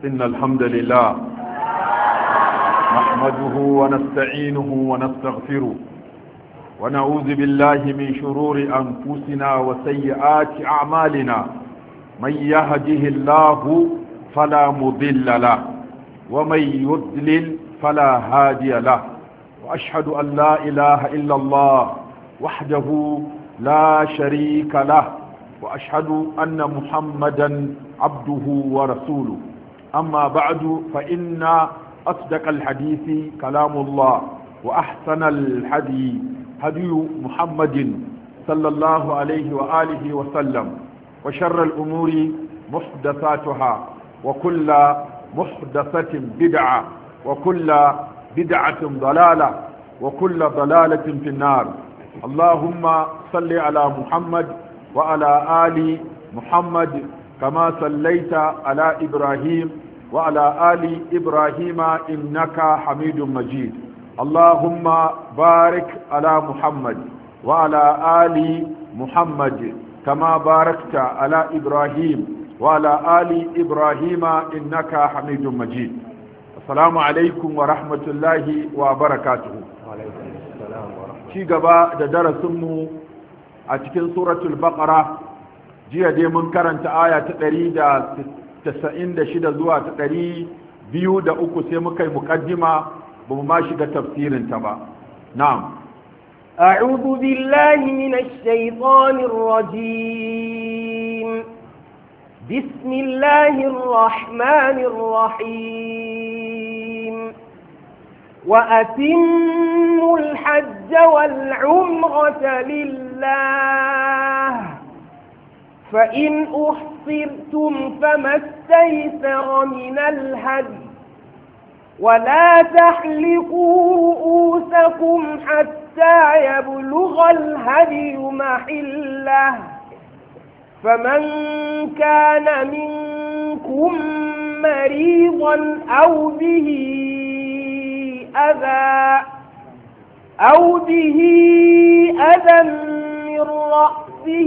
إن الحمد لله نحمده ونستعينه ونستغفره ونعوذ بالله من شرور أنفسنا وسيئات أعمالنا من يهده الله فلا مضل له ومن يضلل فلا هادي له وأشهد أن لا إله إلا الله وحده لا شريك له وأشهد أن محمدا عبده ورسوله أما بعد فإن أصدق الحديث كلام الله وأحسن الحدي هدي محمد صلى الله عليه وآله وسلم وشر الأمور محدثاتها وكل محدثة بدعة وكل بدعة ضلالة وكل ضلالة في النار. اللهم صل على محمد وعلى آل محمد كما صليت على إبراهيم وعلى آل إبراهيم إنك حميد مجيد. اللهم بارك على محمد وعلى آل محمد كما باركت على إبراهيم وعلى آل إبراهيم إنك حميد مجيد. السلام عليكم ورحمة الله وبركاته. وعليكم السلام ورحمة الله. شي غبا da darasinmu a cikin suratul baqara jiya dai mun karanta aya ta 196 zuwa ta 203 sai muka yi muqaddima ba mu ma shiga tafsirin ta ba. na'am a'udhu billahi minash shaitanir rajim bismillahir rahmanir rahim wa atimmul hajj wal umrata lillah فإن أحصرتم فما استيسر من الهدي ولا تحلقوا رؤوسكم حتى يبلغ الهدي محله فمن كان منكم مريضا أو به أذى من رأسه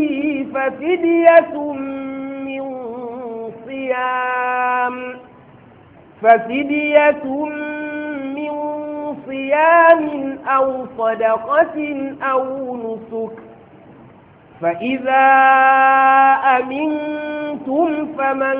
ففدية من صيام أو صدقة أو نسك فإذا أمنتم فمن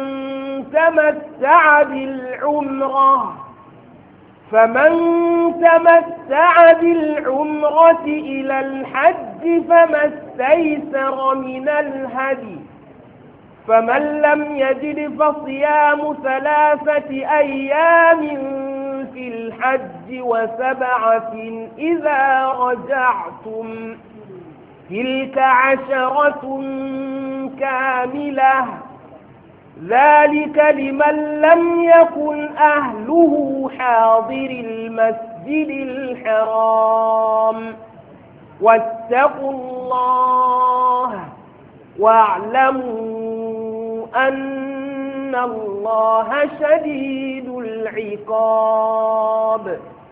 تمتع بالعمرة إلى الحج فما استيسر من الهدي فمن لم يجد فصيام 3 أيام في الحج و7 إذا رجعتم تلك 10 كاملة ذلك لمن لم يكن أهله حاضر المسجد الحرام واتقوا الله واعلموا أن الله شديد العقاب.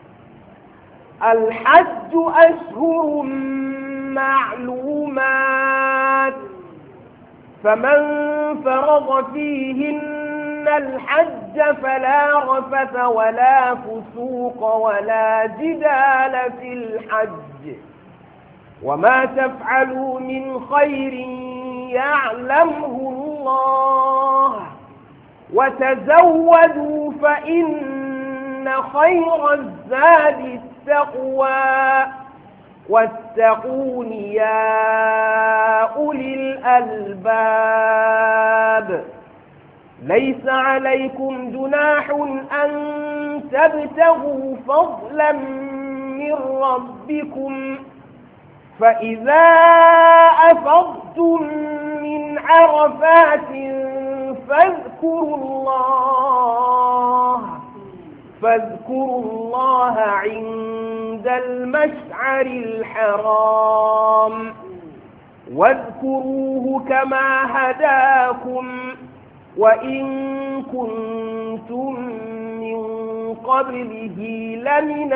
الحج أشهر معلومات فمن فرض فيهن الحج فلا رفث ولا فسوق ولا جدال في الحج وما تفعلوا من خير يعلمه الله وتزودوا فإن خير الزاد التقوى واتقون يا أولي الألباب. ليس عليكم جناح أن تبتغوا فضلا من ربكم فإذا أفضتم من عرفات فاذكروا الله عند المشعر الحرام واذكروه كما هداكم وإن كنتم من قبله لمن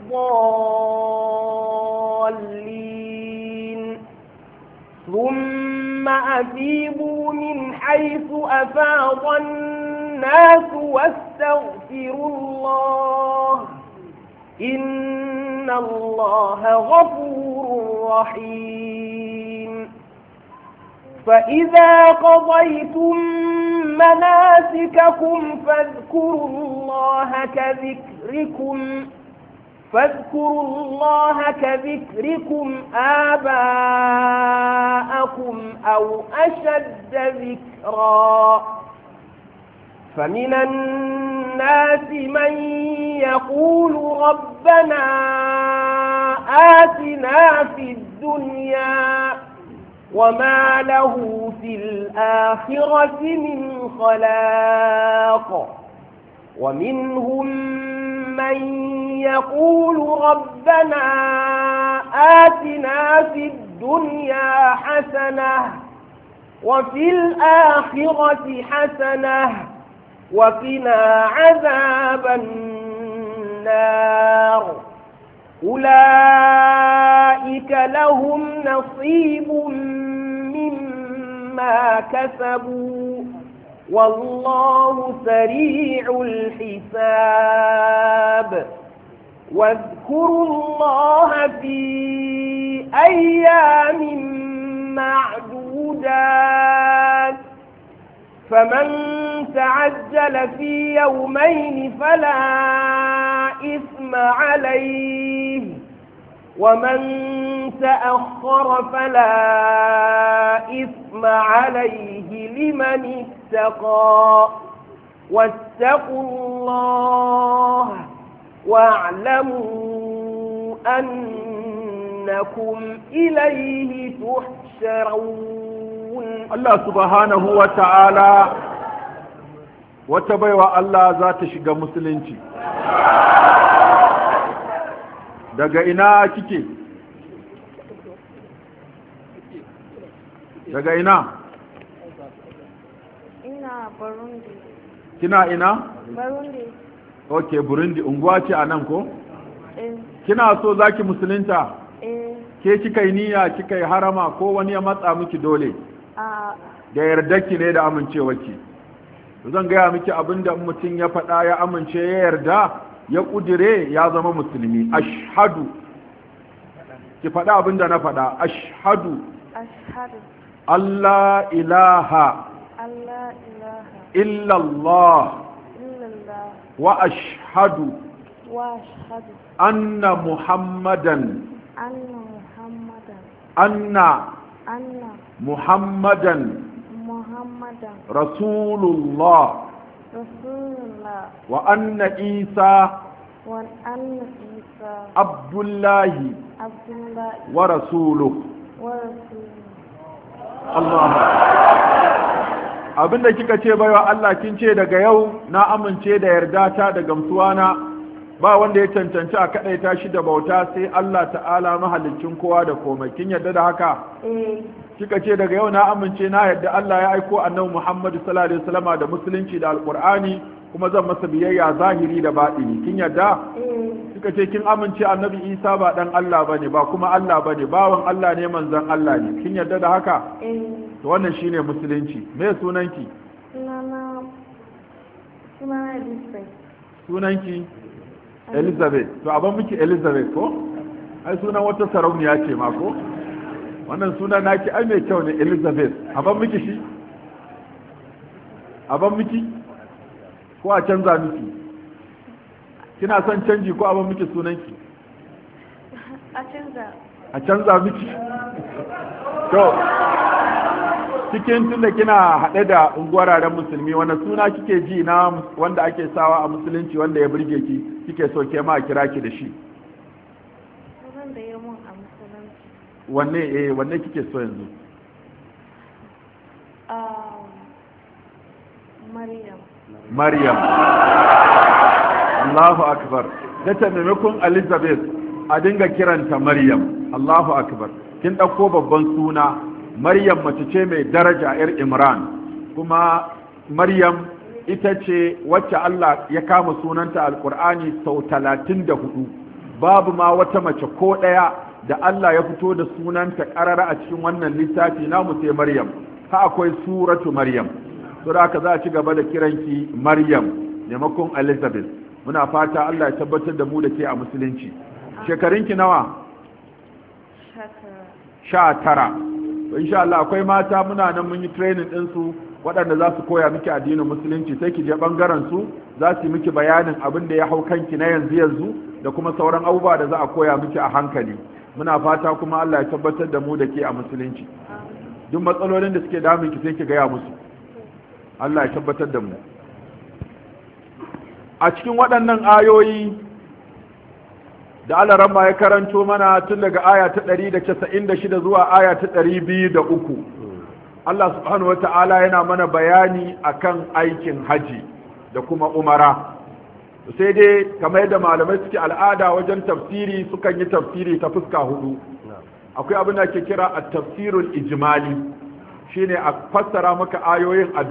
الضالين ثم أفيضوا من حيث أفاض الناس واستغفروا الله إن الله غفور رحيم فإذا قضيتم مناسككم فاذكروا الله كذكركم آباءكم أو أشد ذكرا فمن الناس من يقول ربنا آتنا في الدنيا وما له في الآخرة من خلاق ومنهم من يقول ربنا آتنا في الدنيا حسنة وفي الآخرة حسنة وقنا عذاب النار أولئك لهم نصيب مما كسبوا والله سريع الحساب واذكروا الله في أيام معدودات فمن تعجل في يومين فلا إثم عليه ومن تأخر فلا إثم عليه لمن اتقى واتقوا الله واعلموا أنكم إليه تحشرون. الله سبحانه وتعالى وتبيوا الله ذات شق مسلمتي daga ina kike daga ina Burundi. Kina ina? Burundi. Okay, Burundi. Unguwa ce a nan ko? Kina so zaki musulunta? Ke kika yi niyya, kika yi harama ko wani ya matsa miki dole? Da yardarki ne da amincewarki. Zan gaya miki abinda mutum ya faɗa ya amince ya yarda ya ƙudire ya zama musulmi. Ashhadu. Ki faɗa abinda na faɗa. Ashhadu. Ashhadu. Allah ilaha. Allah ilaha. إلا الله وأشهد أن محمدا رسول الله وأن عيسى عبد الله ورسوله الله. Abinda kika ce baiwa Allah kin ce daga yau na amince da yarda ta da gamsuwana ba wanda ya cancanci a kadaita shi da bauta sai Allah ta'ala mahalicin kowa da komai. Kin yarda da haka? Kika ce daga yau na amince na yarda Allah ya aiko Annabi Muhammad sallallahu alaihi wasallama da musulunci da alqur'ani kuma zan masa biyayya zahiri da batini. Kin yarda? Kika ce kin amince Annabi Isa ba dan Allah bane ba kuma Allah bane bawan Allah ne manzon Allah ne. Kin yarda da haka? To wannan shine musulunci. Me sunanki? Sunana Elizabeth. Sunanki Elizabeth. To aban miki Elizabeth ko? Ai sunan wata sarauniya ce ma ko? Wannan sunan naki ai mai kyau ne Elizabeth. Aban miki shi? Aban miki? Ko a canza miki? Kina son canji ko aban miki sunanki? A canza. A canza miki? To cikin tunda kina haɗe da unguwararen musulmi wanda suna kike ji na wanda ake sawa a musulunci wanda ya burge ki kike so ke ma kira ki da shi? Sunan da ya mun a musulunci. Wanne kike so yanzu? Maryam. Allahu akbar. Dace maimakon Elizabeth a dinga kiranta Maryam. Allahu akbar. Kin ɗauko babban suna. Maryam mace ce mai daraja 'yar Imran, kuma Maryam ita ce wacce Allah ya kama sunanta alkur'ani sau 34. Babu ma wata mace ko ɗaya da Allah ya fito da sunanta ƙarara a cikin wannan littafi namu sai Maryam. Ha akwai suratu Maryam. to da haka za a ci gaba da kiranki Maryam maimakon Elizabeth. Muna fata Allah ya tabbatar da mu da ke a musulunci. Shekarunki nawa? 19. Insha Allah akwai mata muna nan mun yi training din su waɗanda za su koya miki addinin musulunci, sai ki je bangaren su za su yi miki bayanin abin da ya hau kanki na yanzu da kuma sauran abubuwa da za a koya miki a hankali. Muna fata kuma Allah ya tabbatar da mu da ke a musulunci. Duk matsalolin da suke damun ki sai ki gaya musu. Allah ya tabbatar da mu. A cikin waɗannan ayoyi da Allah ramma ya karanto mana tun daga aya ta 196 zuwa aya ta 203, Allah subhanahu wata'ala yana mana bayani akan aikin haji da kuma umara. Sai dai kamar yadda malamai suke al'ada wajen tafsiri sukan yi tafsiri ta fuska hudu. Akwai abin da ke kira at-tafsirul ijmali, shine a fassara maka ayoyin a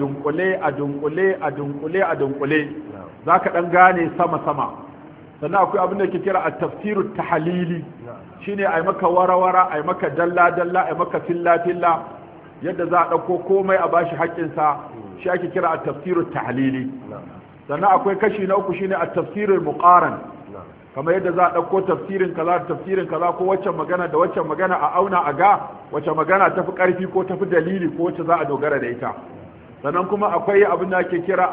dunkule zaka dan gane sama sannan akwai abin da ke kira at-tafsirut tahlili, shine ai maka warawara ai maka dalla ai maka filla yadda za a dauko komai a bashi haƙƙin sa, shi ake kira at-tafsirut tahlili. Sannan akwai kashi na uku shine at-tafsirul muqaran, kamar yadda za a dauko tafsirin kaza da tafsirin kaza ko wacce magana da wacce magana a auna a ga wacce magana tafi karfi ko tafi dalili ko wacce za a dogara da ita. Sannan kuma akwai abin da ake kira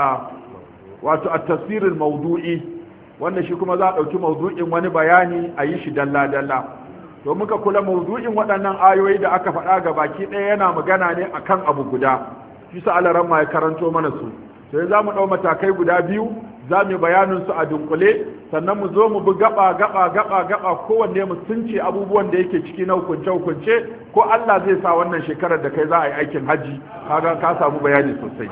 wato at-tafsirul mawdu'i, wanda shi kuma za a dauki mawdu'in wani bayani a yi shi dalla to muka kula mawdu'in waɗannan ayoyi da aka faɗa ga baki ɗaya yana magana ne akan abu guda, shi sa Allah ramma ya karanto mana su. Sai za mu ɗau matakai guda biyu, za mu bayanin su a dunkule, sannan mu zo mu bi gaba kowanne mu sunce abubuwan da yake ciki na hukunce ko Allah zai sa wannan shekarar da kai za a yi aikin haji kaga ka samu bayani sosai.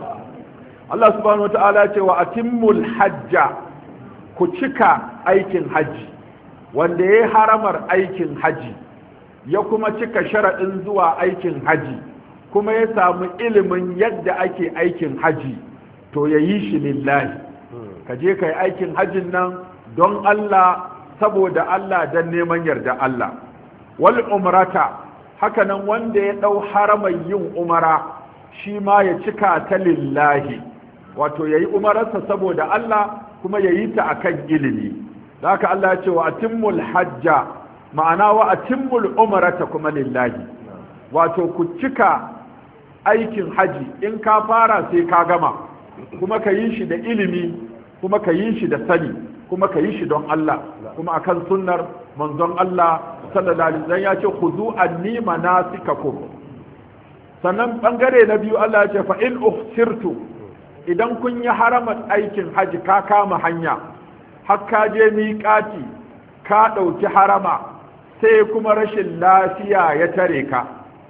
Allah subhanahu wata'ala ya ce wa atimmul hajja, ku cika aikin haji. Wanda ya yi haramar aikin haji ya kuma cika sharaɗin zuwa aikin haji kuma ya samu ilimin yadda ake aikin haji, to ya yi shi lillahi. Ka je ka yi aikin hajjin nan don Allah, saboda Allah, don neman yarda Allah. Wal umrata, haka nan wanda ya ɗau haramar yin umara shi ma ya cika ta lillahi, wato ya yi umararsa saboda Allah kuma ya yi ta akan ilimi. Da haka Allah ya ce wa atimmul hajja, ma'ana wa atimmul umrata kuma lillahi, wato ku cika aikin haji. In ka fara sai ka gama, kuma ka yi shi da ilimi, kuma ka yi shi da sani, kuma ka yi shi don Allah, kuma akan sunnar manzon Allah sallallahu alaihi wasallam ya ce khudhu anni manasikakum. Sannan bangare na biyu Allah ya ce fa in uhsirtu, idan kun yi haramar aikin haji ka kama hanya har ka je miƙati ka ɗauki harama sai kuma rashin lafiya ya tare ka,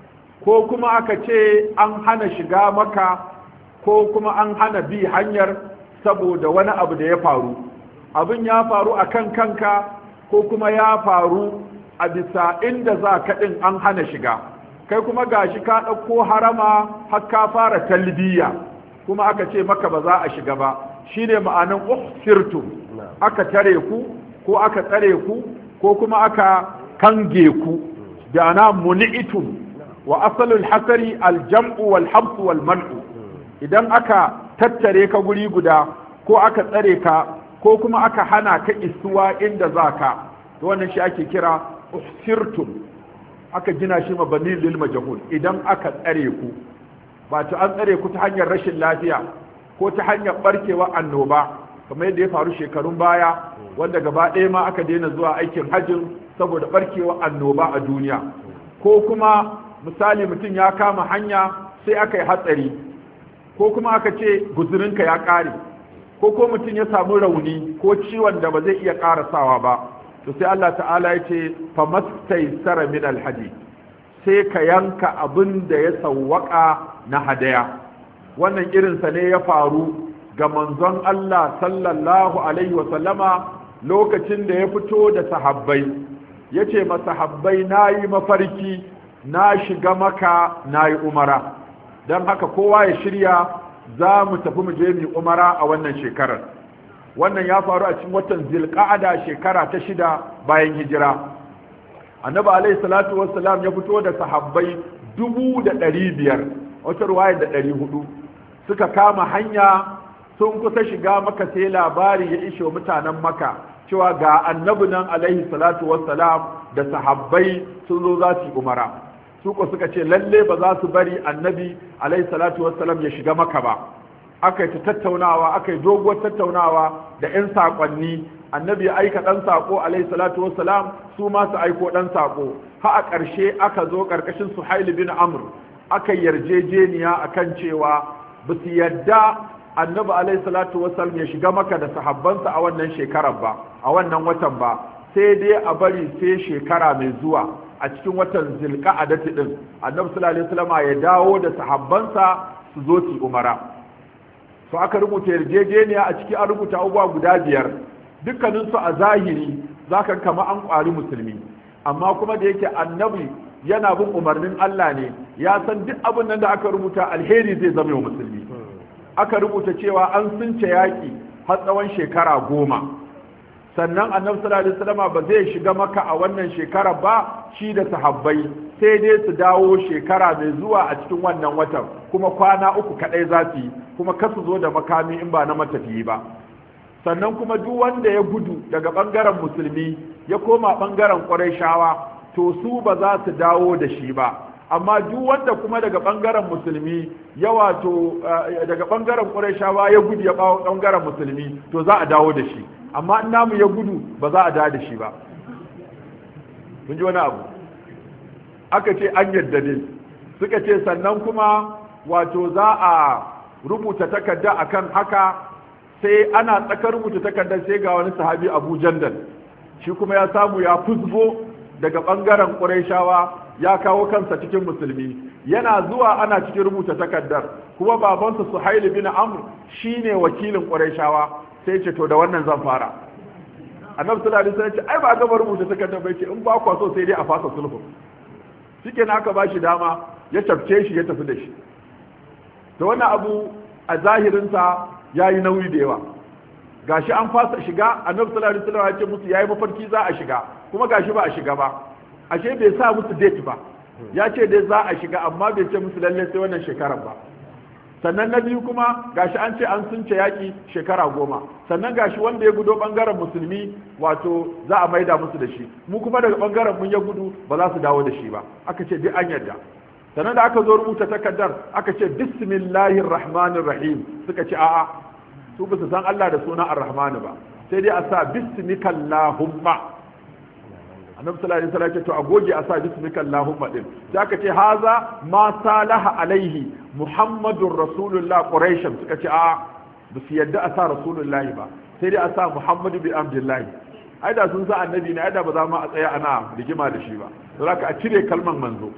ko kuma aka ce an hana shiga maka ko kuma an hana bi hanyar saboda wani abu da ya faru. Abin ya faru a kan kanka ko kuma ya faru a bisa inda za ka ɗin an hana shiga, kai kuma gashi ka ɗauko harama har ka fara talbiya kuma aka ce maka ba za a shiga ba. Shine ma'anan uhsirtum, aka tare ku ko aka tsare ku ko kuma aka kange ku, da ana muni'itum. Wa asalul hasari aljam'u wal habsu wal man'u, idan aka tattare ka guri guda ko aka tsare ka ko kuma aka hana ka isuwa inda za ka, wannan shi ake kira uhsirtum. Aka gina shi mabani lil majhul, idan aka tsare ku, ba ta an tsare ku ta hanyar rashin lafiya ko ta hanyar barkewa annoba kamar yadda ya faru shekarun baya, wanda gaba ɗaya ma aka daina zuwa aikin hajjin saboda barkewa annoba a duniya. Ko kuma misali mutum ya kama hanya sai aka yi hatsari, ko kuma aka ce guzurinka ya ƙare, ko mutum ya samu rauni ko ciwon da ba zai iya ƙarasawa ba, to sai Allah ta'ala ya ce famastaysara min alhadi, sai ka yanka abin da ya sawwaka na hadaya. Wannan irinsa ne ya faru ga manzon Allah sallallahu alaihi wa sallama lokacin da ya fito da sahabbai, ya ce masahabbai na yi mafarki na shiga maka na yi umara, don haka kowa ya shirya za mu tafi mu je mu umara a wannan shekarar. Wannan ya faru a cikin watan Zilqa'ada shekara ta 6 bayan hijira. Annabi alaihi salatu wassalam ya fito da sahabbai 500, wata ruwaya da 400, suka kama hanya sun kusa shiga maka sai labari ya ishe mutanen maka cewa ga annabi nan alaihi salatu wassalam da sahabbai sun zo za su yi umara su ko suka ce lalle ba za su bari annabi alaihi salatu wassalam ya shiga maka ba aka yi tattaunawa aka yi doguwar tattaunawa da 'yan saƙonni annabi ya aika ɗan saƙo alaihi salatu wassalam su ma su aiko ɗan saƙo ha a ƙarshe aka zo ƙarƙashin suhail bin amr aka yarjejeniya akan cewa ba su yadda annabi alaihi salatu wassalam ya shiga maka da sahabbansa a wannan shekarar ba a wannan watan ba sai dai a bari sai shekara mai zuwa a cikin watan zilqa'adati din annabi sallallahu alaihi wasallam ya dawo da sahabbansa su zo su umara to aka rubuta yarjejeniya a ciki an rubuta abubuwa guda 5 dukkanin su a zahiri zaka kama an kwari musulmi amma kuma da yake annabi yana bin umarnin Allah ne ya san duk abin nan da aka rubuta alheri zai zama wa musulmi aka rubuta cewa an sunce yaki har tsawon shekara 10 sannan annabi sallallahu alaihi wasallam ba zai shiga maka a wannan shekara ba shi da sahabbai sai dai su dawo shekara mai zuwa a cikin wannan watan kuma kwana 3 kadai za su yi kuma kasu zo da makami in ba na matafiyi ba sannan kuma duk wanda ya gudu daga bangaren musulmi ya koma bangaren Qurayshawa to su ba za su dawo da shi ba amma duk wanda kuma daga bangaren musulmi ya wato daga bangaren Qurayshawa ya gudu ya bawo bangaren musulmi to za a dawo da shi amma in namu ya gudu ba za a dawo da shi ba kun ji wani abu aka ce an yadda ne suka ce sannan kuma wato za a rubuta takarda akan haka sai ana tsakar rubuta takardar sai ga wani sahabi Abu Jandal shi kuma ya samu ya fusgo daga bangaren Qurayshawa ya kawo kansa cikin musulmi yana zuwa ana cikin rubuta takardar kuma babansa Suhail bin Amr shine wakilin Qurayshawa sai ce to da wannan zan fara Annabi sallallahu alaihi wasallam ce ai ba ga rubuta takardar bai ce in ba kwa so sai dai a fasa sulhu shikenan aka bashi dama ya tafke shi ya tafi da shi to wannan abu a zahirinsa yayi nauyi da yawa gashi an fasa shiga Annabi sallallahu alaihi wasallam ya ce musu yayi mafarki za a shiga kuma gashi ba a shiga ba ashe bai sa musu date ba ya ce dai za a shiga amma bai ce musu lalle sai wannan shekarar ba sannan na biyu kuma gashi an ce an sunce yaki shekara 10 sannan gashi wanda ya gudo bangaren musulmi wato za a maida musu da shi mu kuma daga bangaren mun ya gudu ba za su dawo da shi ba aka ce duk an yarda sannan da aka zo rubuta takardar aka ce bismillahir rahmanir rahim suka ce a'a su ba su san Allah da suna ar-rahman ba sai dai a sa bismikallahumma annabi sallallahu alaihi wasallam ce to a goge a sa bismikallahumma din da aka ce haza ma salaha alaihi muhammadur rasulullah quraish suka ce a ba su yadda a sa rasulullahi ba sai dai a sa muhammadu bi abdullahi ai da sun sa annabi ne ai da ba za mu a tsaya ana rigima da shi ba don haka a cire kalman manzo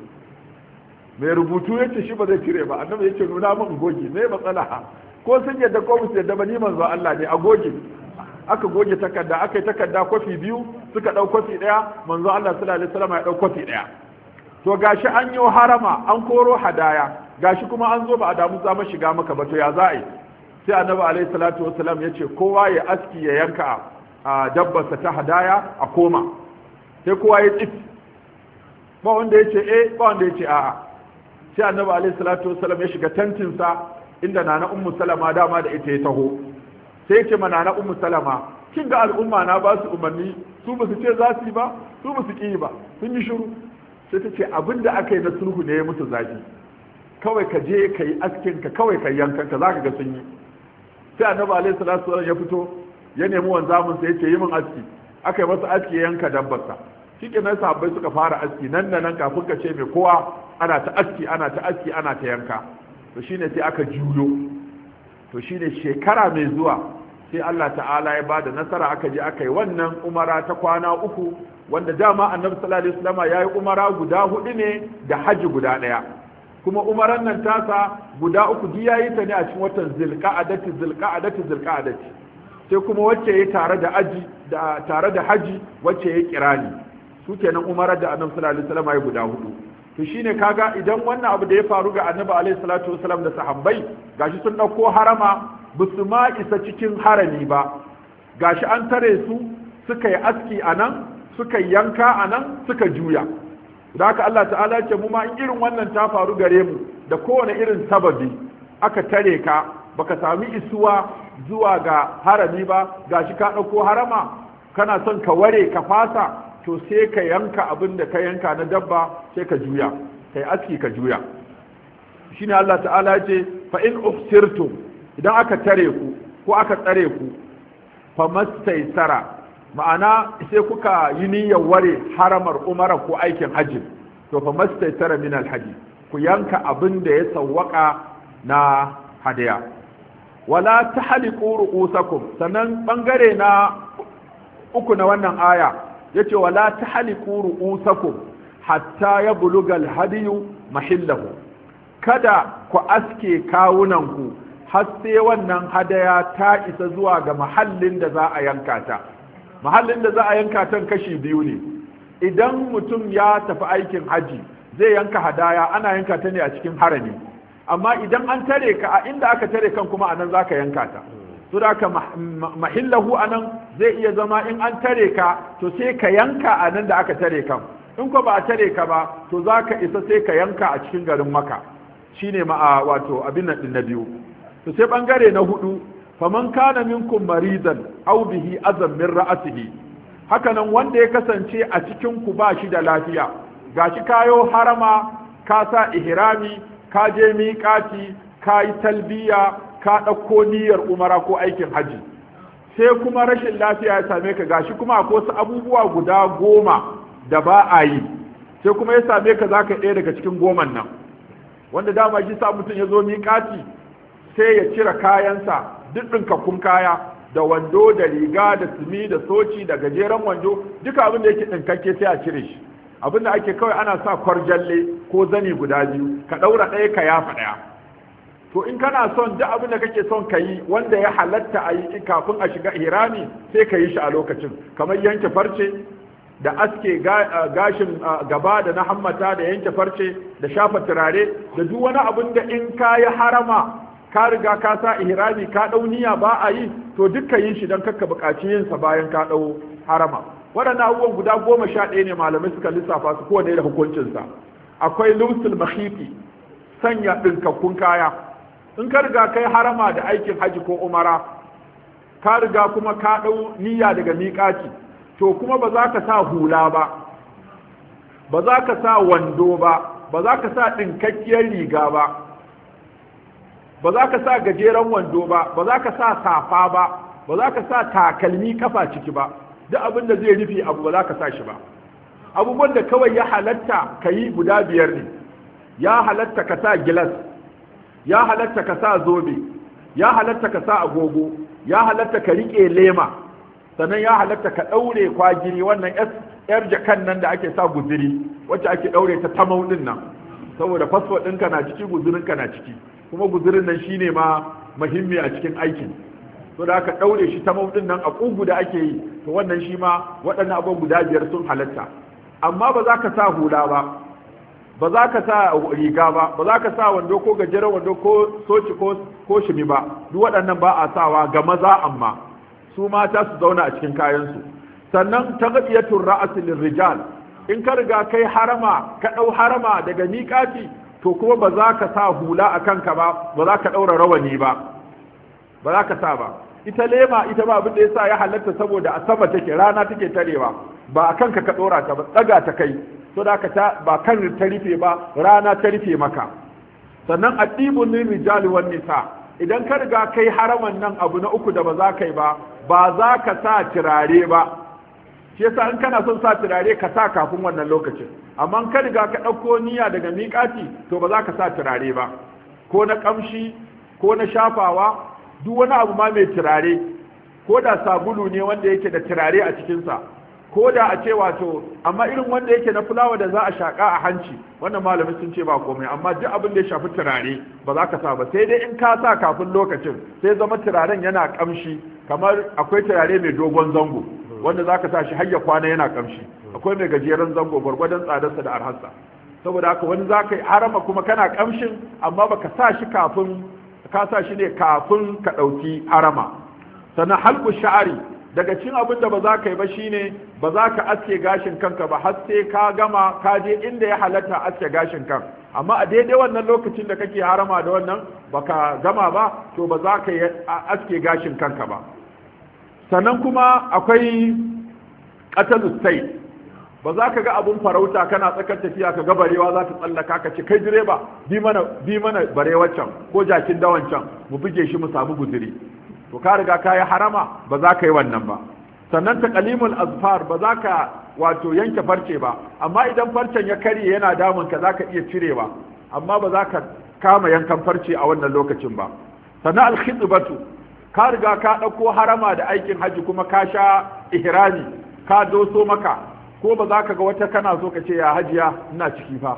mai rubutu yace shi ba zai cire ba annabi yace nuna min goge me matsala ko sun yadda ko su yadda ba ni manzo Allah ne a goge aka goge takarda aka yi takarda kwafi 2 suka dau kwafi 1 manzo Allah sallallahu alaihi wasallam ya dau kwafi 1 to gashi an yi harama an koro hadaya gashi kuma an zo ba a damu za mu shiga maka ba to ya za'i sai annabi alaihi salatu wasallam yace kowa ya aski ya yanka a dabbarsa ta hadaya a koma sai kowa ya tsit ba wanda yace ba wanda yace a'a sai annabi alaihi salatu wasallam ya shiga tantinsa inda nana ummu salama dama da ita ya taho sai ce mana na ummu salama kin ga al'umma na ba su umarni su ba su ce za su yi ba su ba su ki ba sun yi shiru sai ta ce abinda aka yi na sulhu ne ya musu zafi kawai ka je ka yi askin ka kawai ka yankan ka zaka ga sun yi sai annabi alaihi salatu wasallam ya fito ya nemi wanzamin sai ya ce yi min aski aka yi masa aski ya yanka dabbarsa shikenan sahabbai suka fara aski nan da nan kafin ka ce mai kowa ana ta aski ana ta aski ana ta yanka to shine sai aka juyo to shine shekara mai zuwa sai Allah ta'ala ya bada nasara aka je aka yi wannan umara ta kwana 3 wanda dama annabi sallallahu alaihi wasallam yayi umara guda 4 ne da haji guda 1 kuma umaran nan tasa guda 3 ji yayi ta ne a cikin watan zulqa'adati sai kuma wacce yayi tare da haji wacce yayi kirani su kenan umarar da annabi sallallahu alaihi wasallam yayi guda 4 to shine kaga idan wannan abu da ya faru ga annabi alaihi salatu wasallam da sahabbai gashi sun dauko harama basu ma isa cikin harami ba gashi an tare su suka yi aski anan suka yanka anan suka juya da haka Allah ta'ala ce mu ma in irin wannan ta faru gare mu da kowane irin sababi aka tare ka baka sami isuwa zuwa ga harami ba gashi ka ɗauko harama kana son ka ware ka fasa to sai ka yanka abin da ka yanka na dabba sai ka juya kai aski ka juya shine Allah ta'ala ya ce fa in ufsirtum idan aka tare ku ko aka tsare ku fa mastaysara ma'ana sai kuka yi niyyar ware haramar umara ko aikin hajji to fa mastaysara min alhaji ku yanka abin da ya sawwaka na hadaya wala tahliqu ru'usakum sannan bangare na uku na wannan aya yace wala tahliqu ru'usakum hatta yabluga alhadiyu mahillahu kada ku aske kawunanku har sai wannan hadaya ta isa zuwa ga mahallin da za a yanka ta mahallin da za a yanka ta kashi biyu ne idan mutum ya tafi aikin haji zai yanka hadaya ana yanka ta ne a cikin harami amma idan an tare ka a inda aka tare kan kuma anan zaka yanka ta to da ka mahillahu anan zai iya zama in an tare ka to sai ka yanka anan da aka tare kan in ko ba a tare ka ba to zaka isa sai ka yanka a cikin garin Makka shine ma wato abin nan din na biyu to sai bangare na hudu faman kana minkum maridan aw bihi azam min ra'atihi haka nan wanda ya kasance a cikin ku ba shi da lafiya gashi kayo harama ka sa ihrami ka je miƙati ka yi talbiya ka ɗauko niyyar umara ko aikin haji sai kuma rashin lafiya ya same ka gashi kuma akwai wasu abubuwa guda 10 da ba a yi sai kuma ya same ka zaka ɗaya daga cikin 10 nan wanda dama shi sa mutum ya zo miƙati sai ya cire kayansa duk ɗinkakkun kaya da wando da riga da sumi da soci da gajeren wando duka abin da yake ɗinkakke sai a cire shi abin da ake kawai ana sa kwarjalle ko zani guda biyu ka ɗaura ɗaya ka yafa ɗaya to in kana son duk abin da kake son ka yi wanda ya halatta a yi kafin a shiga hirami sai ka yi shi a lokacin kamar yanke farce da aske gashin gaba da na hammata da yanke farce da shafa turare da duk wani abin da in ka yi harama ka riga ka sa ihrami ka ɗau niyya ba a yi to dukka yin shi don kakka buƙaci yin sa bayan ka ɗau harama waɗannan abubuwan guda 11 ne malamai suka lissafa su kowane da hukuncinsa akwai lumsul mahifi sanya ɗinkakkun kaya in ka riga kai harama da aikin haji ko umara ka riga kuma ka ɗau niyya daga miƙati to kuma ba za ka sa hula ba ba za ka sa wando ba za ka sa ɗinkakkiyar riga ba za ka sa gajeren wando ba za ka sa safa ba za ka sa takalmi kafa ciki ba duk abin da zai rufe abu ba za ka sa shi ba abubuwan da kawai ya halatta ka yi guda 5 ne ya halatta ka sa gilas ya halatta ka sa zobe ya halatta ka sa agogo ya halatta ka riƙe lema sannan ya halatta ka ɗaure kwagiri wannan yar jakan nan da ake sa guziri wacce ake ɗaure ta tamau ɗin nan saboda fasfo ɗinka na ciki guzirinka na ciki kuma guzirin nan shine ma muhimmi a cikin aikin to da aka daure shi ta maudin nan a kugu da ake yi to wannan shi ma waɗannan abubuwan guda 5 sun halatta amma ba za ka sa hula ba za ka sa riga ba za ka sa wando ko gajeren wando ko soci ko shimi ba duk waɗannan ba a sawa ga maza amma su mata su zauna a cikin kayansu sannan taghdiyatur ra's lirrijal in ka riga kai harama ka dau harama daga miƙati to kuma ba za ka sa hula a kanka ba za ka ɗaura rawani ba za ka sa ba ita lema ita ba abin da yasa ya halatta saboda a sama take rana take tarewa ba a kanka ka ɗora ta ba tsaga ta kai to da ta ba kan ta rufe ba rana ta rufe maka sannan addibun lil rijali wan nisa idan ka riga kai haraman nan abu na uku da ba za ka yi ba za ka sa turare ba shi yasa in kana son sa turare ka sa kafin wannan lokacin amma ka riga ka ɗauko niyya daga miƙati to ba za ka sa turare ba ko na ƙamshi ko na shafawa duk wani abu ma mai turare ko da sabulu ne wanda yake da turare a cikinsa ko da a ce wato amma irin wanda yake na fulawa da za a shaƙa a hanci wannan malamin sun ce ba komai amma duk abin da ya shafi turare ba za ka sa ba sai dai in ka sa kafin lokacin sai zama turaren yana ƙamshi kamar akwai turare mai dogon zango wanda za ka sa shi hayya kwana yana kamshi akwai mai gajeren zango gwargwadon tsadarsa da arhasa saboda haka wani za ka yi harama kuma kana kamshin amma baka sa shi kafin ka sa shi ne kafin ka ɗauki harama sannan halku sha'ari daga cin abin da ba za ka yi ba shine ba za ka aske gashin kanka ba har sai ka gama ka je inda ya halatta aske gashin kan amma a daidai wannan lokacin da kake harama da wannan baka gama ba to ba za ka aske gashin kanka ba. Sannan kuma akwai qatalus sayd, ba za ka ga abun farauta kana tsakar tafiya ka ga barewa za ta tsallaka ka ce kai direba bi mana barewar can ko jakin dawan can mu buge shi mu samu guzuri, to ka riga ka yi harama ba za ka yi wannan ba. Sannan taqlimul azfar, ba za ka wato yanke farce ba, amma idan farcen ya karye yana damun ka za ka iya cirewa, amma ba za ka kama yankan farce a wannan lokacin ba. Sannan alkhitbatu, ka riga ka ɗauko harama da aikin haji kuma ka sha ihrami ka doso maka, ko ba za ka ga wata kana so ka ce ya hajiya ina ciki fa,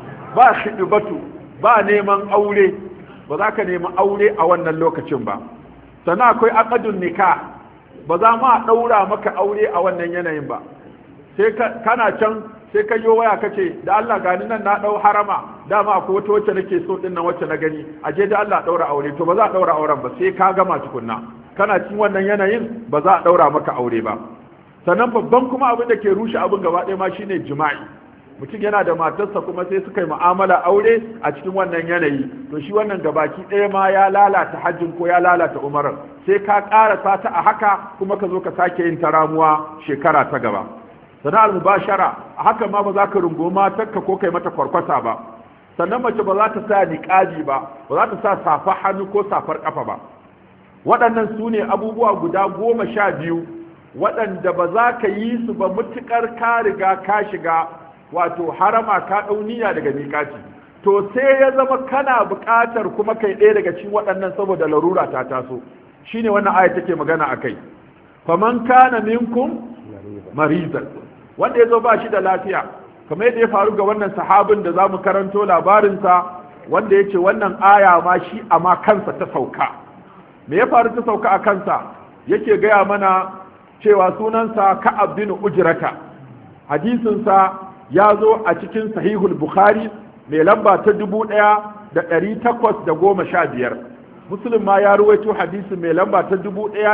ba khitbatu, ba neman aure, ba za ka nemi aure a wannan lokacin ba. Sannan akwai aqdun nikah, ba za ma ɗaura maka aure a wannan yanayin ba, sai kana can sai ka yi waya ka ce da Allah gani nan na ɗau harama, dama akwai wata wacce nake so ɗin nan wacce na gani, aje da Allah ɗaura aure, to ba za a ɗaura auren ba sai ka gama tukunna, kana cikin wannan yanayin ba za a ɗaura maka aure ba. Sannan babban kuma abin da ke rushe abin gaba ɗaya ma shine jima'i, mutum yana da matarsa kuma sai suka yi mu'amala aure a cikin wannan yanayi, to shi wannan gabaki ɗaya ma ya lalata hajjin ko ya lalata umarar, sai ka ƙarasa ta a haka kuma ka zo ka sake yin ta ramuwa shekara ta gaba. Sana'ar mubashara, a haka ma ba za ka rungumi matarka ko kai mata kwarkwasa ba. Sannan mace ba za ta sa niƙabi ba, ba za ta sa safar hannu ko safar ƙafa ba. Waɗannan su ne abubuwa guda 12 waɗanda ba za ka yi su ba mutuƙar ka riga ka shiga wato harama ka ɗauniya daga miƙaci, to sai ya zama kana buƙatar kuma kai ɗaya daga cikin waɗannan saboda larura ta taso, shine wannan aya take magana akai. Faman kana minkum marizan, wanda ya zo ba shi da lafiya, kamar yadda ya faru ga wannan sahabin da za mu karanto labarinsa, wanda ya ce wannan aya ma shi a ma kansa ta sauka. Me ya faru ta sauka a kansa? Yake gaya mana cewa sunansa Ka'ab bin Ujrata, hadisinsa ya zo a cikin sahihul Bukhari mai lamba ta 1815, Muslim ma ya ruwaito hadisin mai lamba ta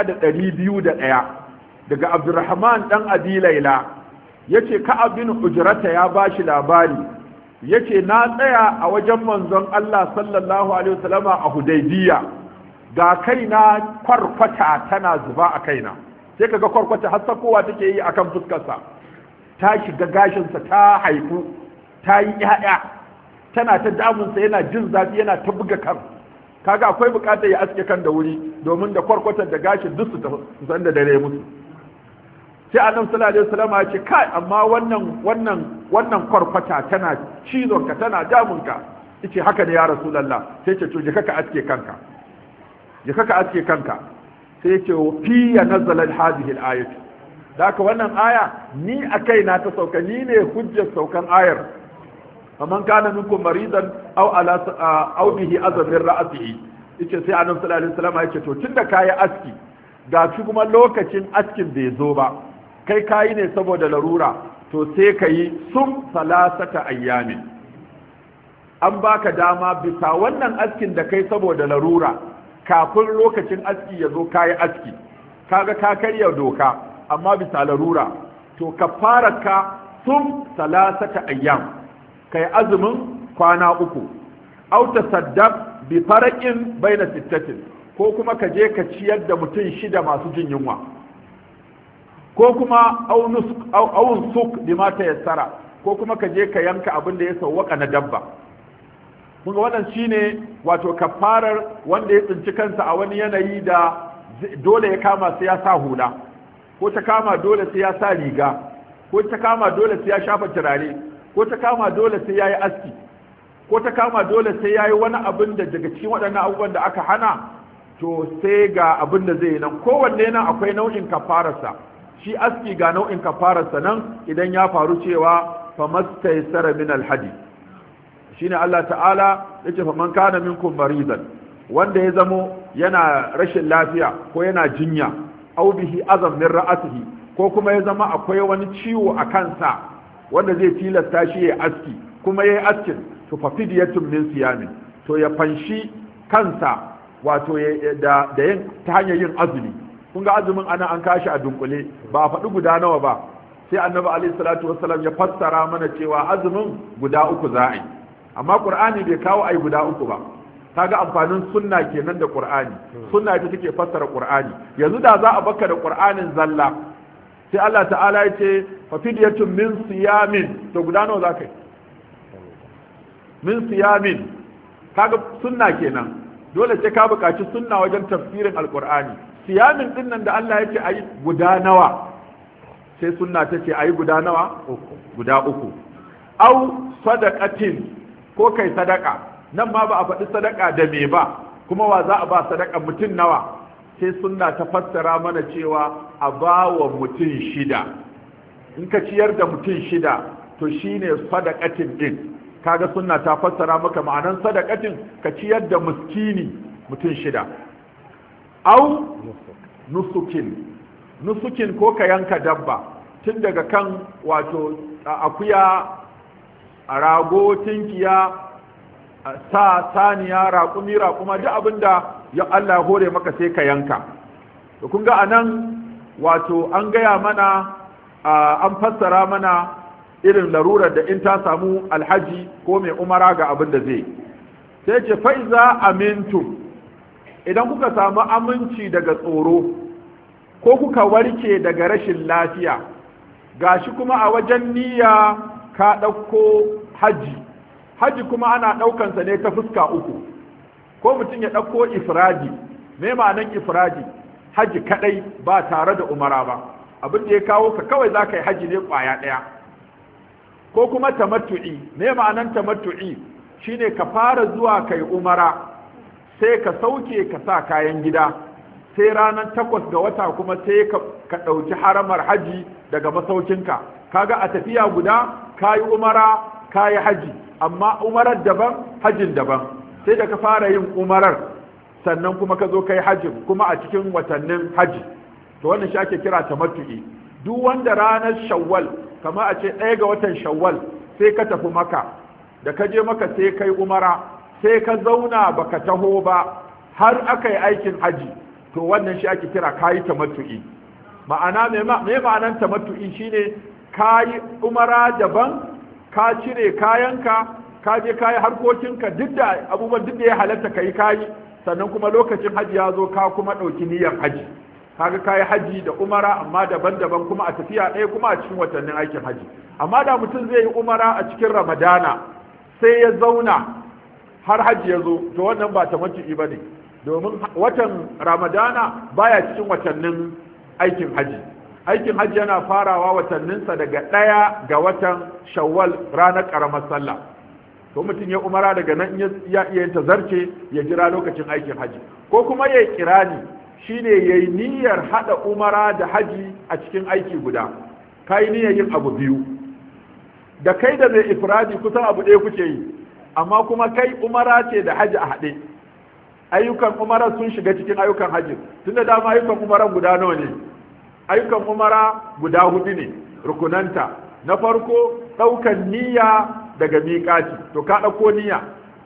1201 daga Abdurrahman dan Abi Laila, yace Ka'ab bin Ujrata ya bashi labari, yace na tsaya a wajen manzon Allah sallallahu alaihi wasallama a Hudaybiya, ga kaina kwarkwata tana zuba a kaina, sai kaga kwarkwata har sakowa take yi akan fuskarsa, ta shiga gashinsa ta haifu, ta yi ƴaƴa, tana ta damunsa, yana jin zafi, yana ta buga kan, kaga akwai bukatar ya aske kan da wuri domin da kwarkwatar da gashin duk su san da dare musu. Sai annabi sallallahu alaihi wasallam ya ce kai, amma wannan kwarkwata tana cizon ka, tana damun ka. Yace haka ne ya rasulullah. Sai ce to je ka aske kanka, je ka aske kanka. Sai ya ce fi ya nazalat hadhihi al-ayat, da haka wannan aya ni a kaina ta sauka, ni ne hujjar saukan ayar. faman kana minkum maridan aw bihi azab min ra'sihi, yace sai annabi sallallahu alaihi wasallam yace to tunda kayi aski, ga shi kuma lokacin askin bai zo ba, kai kayi ne saboda larura, to sai kayi sum salasata ayyamin. An baka dama bisa wannan askin da kai saboda larura, kafin lokacin aski ya zo kayi aski, kaga ka karya doka amma bisa larura, to kafaraka sum salasata ayyam, kai azumin kwana 3, aw tasaddaq bi faraqin baina sittatin, ko kuma ka je ka ciyar da mutum 6 masu jin yunwa, ko kuma aw suk bima tayassara, ko kuma ka je ka yanka abin da ya sawwaka na dabba. kun ga wannan shine wato kafarar wanda ya tsinci kansa a wani yanayi da dole ya kama sai ya sa hula, ko ta kama dole sai ya sa riga, ko ta kama dole sai ya shafa turare, ko ta kama dole sai ya yi aski, ko ta kama dole sai ya yi wani abin da daga cikin waɗannan abubuwan da aka hana, to sai ga abin da zai yi nan. Kowanne nan akwai nau'in kafararsa, shi aski ga nau'in kafararsa nan idan ya faru cewa famastaysara min alhadi. Shine Allah ta'ala yace faman kana minkum maridan, wanda ya zamo yana rashin lafiya ko yana jinya, aw bihi azam min ra'atihi, ko kuma ya zama akwai wani ciwo a kansa wanda zai tilasta shi ya aski, kuma yayi askin, to fa fidyatun min siyamin, to ya fanshi kansa wato da yin ta hanyar yin azumi. kun ga azumin ana an kashi a dunkule, ba a faɗi guda nawa ba, sai annabi alaihi salatu wassalam ya fassara mana cewa azumin guda 3 za a yi. amma qur'ani bai kawo ai guda uku ba. Kaga amfanin sunna kenan da qur'ani, sunna ita take fassara qur'ani. Yanzu da za a baka da qur'anin zalla sai Allah ta'ala ya ce fa fidyatun min siyamin, to guda nawa zaka yi? Min siyamin, kaga sunna kenan, dole sai ka buƙaci sunna wajen tafsirin alqur'ani. Siyamin din nan da Allah ya ce ayi guda nawa, sai sunna ta ce ayi guda nawa? Guda uku. Au sadaqatin, ko kai sadaka, nan ma ba a faɗi sadaka da me ba, kuma wa za a ba sadaka mutum nawa, sai sunna ta fassara mana cewa a ba wa mutum 6. In ka ciyar da mutum 6 to shine sadaqatin din. Kaga sunna ta fassara maka ma'anan sadaqatin, ka ciyar da miskini mutum 6. Au nusukin ko ka yanka dabba, tun daga kan wato akuya, rago, tinkiya, saniya, raƙuma, duk abinda ya Allah hore maka sai ka yanka. to kun ga anan wato an gaya mana an fassara mana irin larurar da in ta samu alhaji ko mai umara ga abin da zai sai ce fa'iza amintum, idan kuka samu aminci daga tsoro ko kuka warke daga rashin lafiya, gashi kuma a wajen niyya ka ɗauko haji kuma ana ɗaukansa ne ta fuska uku, ko mutum ya ɗauko ifradi. Me ma'anan ifradi? Haji kaɗai ba tare da umara ba, abin da ya kawo ka kawai za ka yi haji ne ƙwaya ɗaya. Ko kuma tamattu'i. Me ma'anan tamattu'i? Shine ka fara zuwa kai umara sai ka sauke ka sa kayan gida, sai ranar 8 ga wata kuma sai ka ɗauki haramar haji daga masaukinka. Kaga a tafiya guda kayi umara kayi haji, amma umarar daban hajin daban. Sai da ka fara yin umarar sannan kuma ka zo kai hajin kuma a cikin watannin haji. To wannan shi ake kira tamattu'i. Duk wanda ranar Shawwal, kamar a ce 1 ga watan Shawwal sai ka tafi Makka, da ka je Makka sai kai umara, sai ka zauna baka taho ba har aka yi aikin haji, to wannan shi ake kira kayi tamattu'i. Ma'ana me ma'anan tamattu'i? Shine kayi umara daban, ka cire kayanka, ka je kayi harkokinka duk da abubuwan duk da ya halatta kayi, sannan kuma lokacin haji ya zo ka kuma ɗauki niyyar haji. Kaga kayi haji da umara amma daban-daban kuma a tafiya ɗaya kuma a cikin watannin aikin haji. Amma da mutum zai yi umara a cikin Ramadana sai ya zauna har haji ya zo, to wannan ba tamattu'i bane, domin watan Ramadana baya cikin watannin aikin haji. Aikin haji yana farawa watanninsa daga 1 ga watan Shawwal, ranar karamar sallah. To mutum ya umara daga nan ya iya yin tazarce ya jira lokacin aikin haji, ko kuma ya kirani, shine yayi niyyar hada umara da haji a cikin aiki guda. Kai niyyar yin abu biyu, da kai da mai ifradi kusan abu ɗaya kuke yi, amma kuma kai umara ce da haji a haɗe. Ayyukan umara sun shiga cikin ayyukan haji, tunda dama ayyukan umara guda nawa ne? Ayyukan umara guda 4 ne rukunanta. Na farko ɗaukan niyya daga miƙati, to ka ɗauko niyya.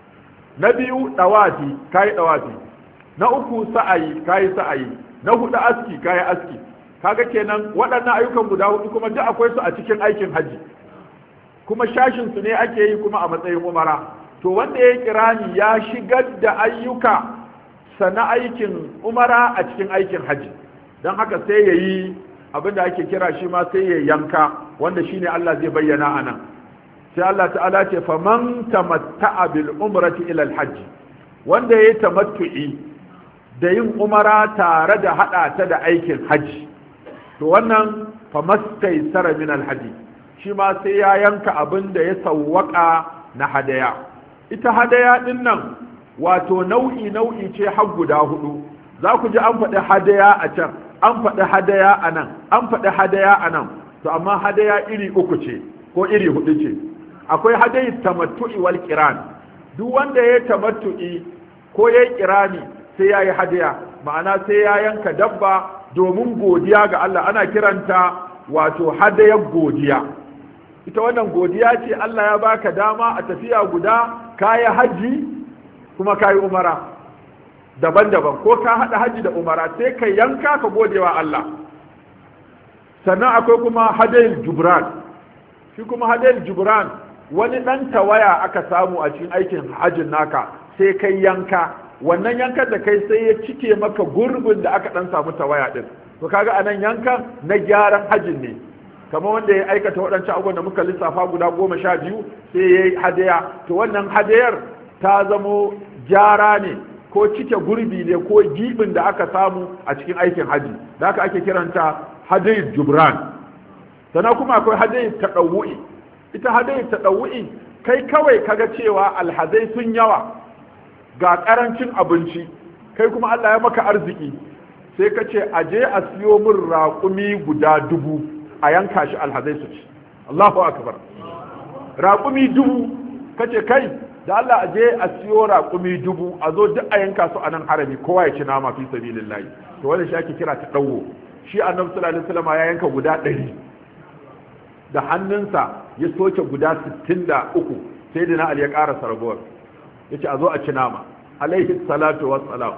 Na biyu ɗawafi, ka yi ɗawafi. Na uku sa'ayi, ka yi sa'ayi. Na 4 aski, ka yi aski. Kaga kenan waɗannan ayyukan guda 4 kuma duk akwai su a cikin aikin haji, kuma shashin su ne ake yi kuma a matsayin umara. To wanda ya kirani ya shigar da ayyuka sana aikin umara a cikin aikin haji, don haka sai ya yi abin da ake kira shi ma sai ya yanka, wanda shine Allah zai bayyana a nan. Sai Allah ta'ala ce faman tamatta'a bil umrati ila al-hajj, wanda yayi tamattu'i da yin umara tare da hada ta da aikin haji, to wannan famastaysara min al-hajj, shi ma sai ya yanka abin da ya sawwaka na hadaya. Ita hadaya din nan wato nau'i ce har guda 4. Za ku ji an faɗi hadaya a can, an faɗi hadaya a nan, an faɗi hadaya a nan. To amma hadaya iri 3 ce ko iri 4 ce. Akwai hadayi tamattu'i wal qiran. Duk wanda ya tamattu'i ko ya kirani sai ya yi hadaya, ma'ana sai ya yanka dabba domin godiya ga Allah. Ana kiranta wato hadayar godiya. Ita wannan godiya ce, Allah ya baka dama a tafiya guda kayi haji kuma kayi umara daban-daban, ko ka hada haji da umara, sai ka yanka ka godewa Allah. Sannan akwai kuma hadayil jubran. Shi kuma hadayil jubran wani dan tawaya aka samu a cikin aikin hajjin naka sai kai yanka, wannan yankan da kai sai ya cike maka gurbin da aka dan samu tawaya din, to kaga anan yankan na gyaran hajjin ne, kamar wanda ya aikata waɗancan abubuwan da muka lissafa guda 12 sai ya yi hadaya, to wannan hadayar ta zamo gyara ne ko cike gurbi ne ko gibin da aka samu a cikin aikin haji, da haka ake kiranta hadayar jubran. sannan kuma akwai hadayar taɗawu'i. ita hadayar taɗawu'i kai kawai kaga cewa alhazai sun yawa ga ƙarancin abinci, kai kuma Allah ya maka arziki sai ka ce a je a siyo min raƙumi guda 1000 a yanka shi alhazai su ci. Allahu akbar. raƙumi 1000 kace kai da Allah a je a siyo raƙumi 1000 a zo duk a yanka su a nan harami kowa ya ci nama fi sabilillahi, to wannan shi ake kira taɗawo. shi annabi sallallahu alaihi wasallam ya yanka guda 100 da hannunsa ya soke guda 63 sai da na Ali ya ƙara sargowar yace a zo a ci nama alaihi salatu wassalam.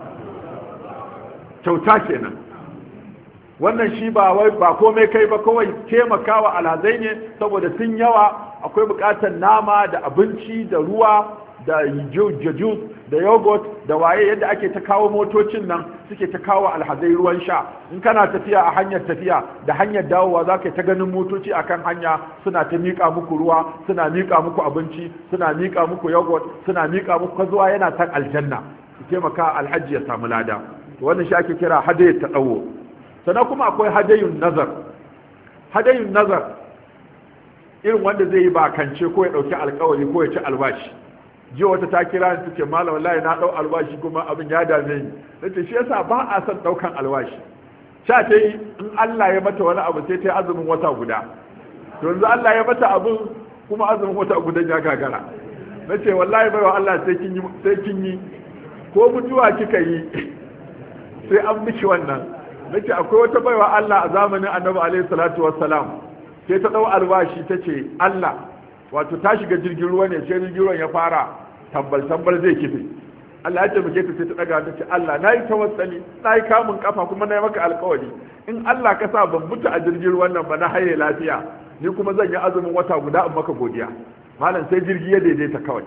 kyauta kenan wannan shi ba komai kai ba, kawai taimakawa alhazai ne saboda sun yawa, akwai bukatar nama da abinci da ruwa da jujus da yogurt da waye, yadda ake ta kawo motocin nan suke ta kawo alhazai ruwan sha. in kana tafiya a hanyar tafiya da hanyar dawowa za ka ta ganin motoci akan hanya suna ta miƙa muku ruwa, suna miƙa muku abinci, suna miƙa muku yogurt, suna miƙa muku zuwa yana tan aljanna, su taimaka alhaji ya samu lada. wannan shi ake kira hadayat tadawo. sannan kuma akwai hadayun nazar. hadayun nazar irin wanda zai yi bakance ko ya dauki alkawari ko ya ci albashi. jiya wata ta kira ni tace malam wallahi na dau albashi kuma abin ya dame ni. nace shi yasa ba a son daukan albashi. sha ta yi in Allah ya mata wani abu sai ta yi azumin wata guda. to yanzu Allah ya mata abin kuma azumin wata guda ya gagara. nace wallahi baiwa Allah sai kin yi ko mutuwa kika yi sai an miki wannan. nace akwai wata baiwa Allah a zamanin Annabi alaihi salatu wassalam sai ta dau albashi tace Allah, wato ta shiga jirgin ruwa ne sai jirgin ruwan ya fara tambal zai kife. Allah ya taimake ta sai ta daga ta ce Allah nayi tawassali, nayi kamun kafa kuma nayi maka alƙawari in Allah ka sa ban mutu a jirgin ruwan nan ba na haye lafiya ni kuma zan yi azumin wata guda in maka godiya. malam sai jirgi ya daidaita kawai.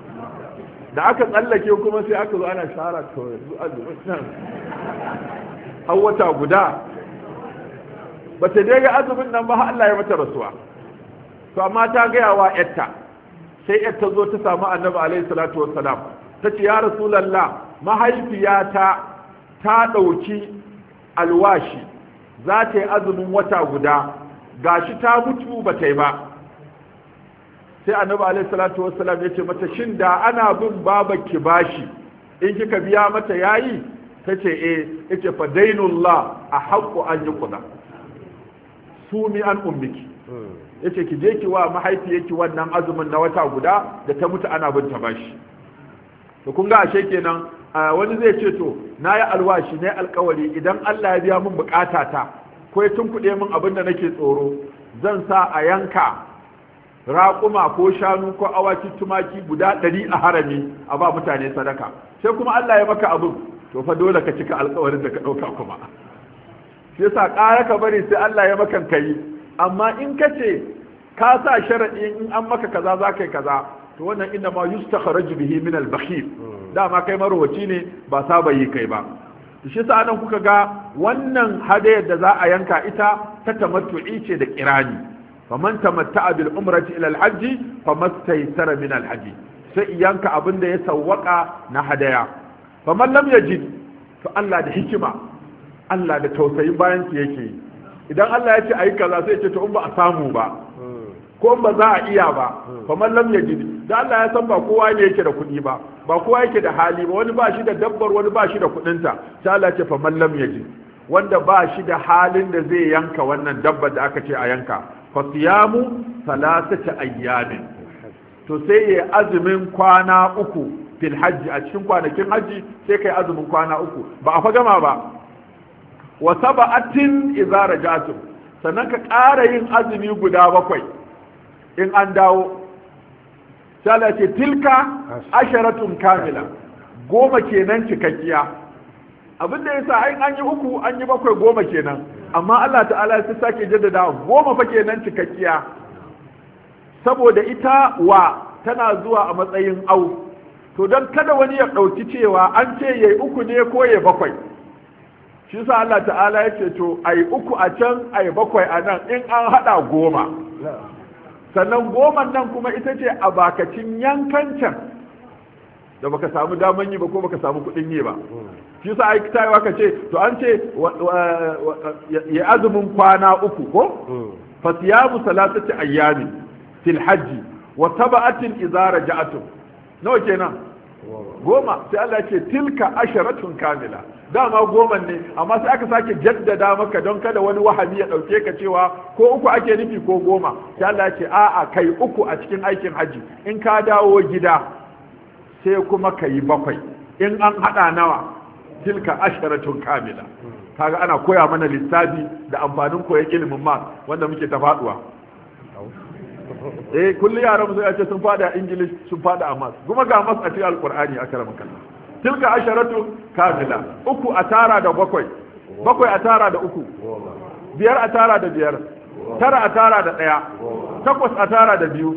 da aka tsallake kuma sai aka zo ana shara to yanzu azumin nan har wata guda ba ta dai ga azumin nan ba har Allah ya mata rasuwa. to amma ta gaya wa yarta, sai yarta zo ta samu Annabi alaihi salatu wassalam ta ce ya rasulullah mahaifiyata ta dauki alwashi za ta yi azumin wata guda gashi ta mutu ba ta yi ba. sai Annabi alaihi salatu wassalam ya ce mata shin da ana bin babaki bashi in kika biya mata yayi? ta ce yace fa dainullah ahaqqu an yuqda sumi an ummiki. yace ki je ki wa mahaifiyarki wannan azumin na wata guda da ta mutu ana bin ta bashi. to kun ga ashe kenan wani zai ce to nayi alwashi ne alkawari idan Allah ya biya min bukatata ko ya tunkuɗe min abin da nake tsoro zan sa a yanka raƙuma ko shanu ko awaki tumaki guda 100 a harami a ba mutane sadaka. sai kuma Allah ya maka abin, to fa dole ka cika alkawarin da ka ɗauka kuma. sai yasa ƙara ka bari sai Allah ya maka kai. amma in ka ce ka sa sharaɗi in an maka kaza za ka yi kaza, to wannan inda ma yustakhraju bihi min al-bakhil. dama kai marwaci ne ba saba yi kai ba. shi sa nan kuka ga wannan hadayar da za a yanka ita ta tamattu'i ce da kirani. faman tamatta'a bil umrati ila al-hajj famastaysara min al-hajj. sai yanka abin da ya sawwaka na hadaya. faman lam yajid, to Allah da hikima, Allah da tausayin bayan su yake yi. idan Allah ya ce ayi kaza sai ya ce to in ba a samu ba ko ba za a iya ba faman lam yajid, da Allah ya san ba kowa ne yake da kuɗi ba kowa yake da hali ba, wani ba shi da dabbar, wani ba shi da kuɗinta. sai Allah ya ce faman lam yajid, wanda ba shi da halin da zai yanka wannan dabbar da aka ce a yanka, fa siyamu salasati ayyamin, to sai ya azumin kwana 3 fil hajji, a cikin kwanakin hajji sai kai azumin kwana 3 ba a fa gama ba. wa sab'atin idza raja'tum, sannan ka ƙara yin azumi guda 7 in an dawo. sai ce tilka asharatun kamila, 10 kenan cikakkiya. abin da yasa ai an yi 3 an yi 7 10 kenan, amma Allah ta'ala sai sake jaddada 10 fa kenan cikakkiya. saboda ita wa tana zuwa a matsayin au, to don kada wani ya ɗauki cewa an ce yayi uku ne ko yayi bakwai, shi sa Allah ta'ala ya ce to ai uku a can ai bakwai a nan in an haɗa 10, sannan 10 nan kuma ita ce a bakacin yankan can da baka samu daman yi ba ko baka samu kuɗin yi ba, shi sa ai ta yi ce to an ce ya azumin kwana 3 ko fa siyamu 3 ayyami fil hajji wa sab'atin idza raja'tum, nawa kenan 10, sai Allah ce tilka asharatun kamila, dama 10 ne amma sai aka sake jaddada maka don kada wani wahabi ya dauke ka cewa ko 3 ake nufi ko 10, sai Allah ce a'a kai 3 a cikin aikin haji, in ka dawo gida sai kuma kai 7, in an hada nawa tilka asharatun kamila. Kaga ana koya mana lissafi da amfanin koyon ilimin math wanda muke ta faduwa. Kullu yaran mu sai ce sun fada English sun fada a math, kuma ga math a cikin alqur'ani akrama kallah. Tilka asharatu kamila, 3 a tara da 7, 7 a tara da 3, 5 a tara da 5, 9 a tara da 1, 8 a tara da 2.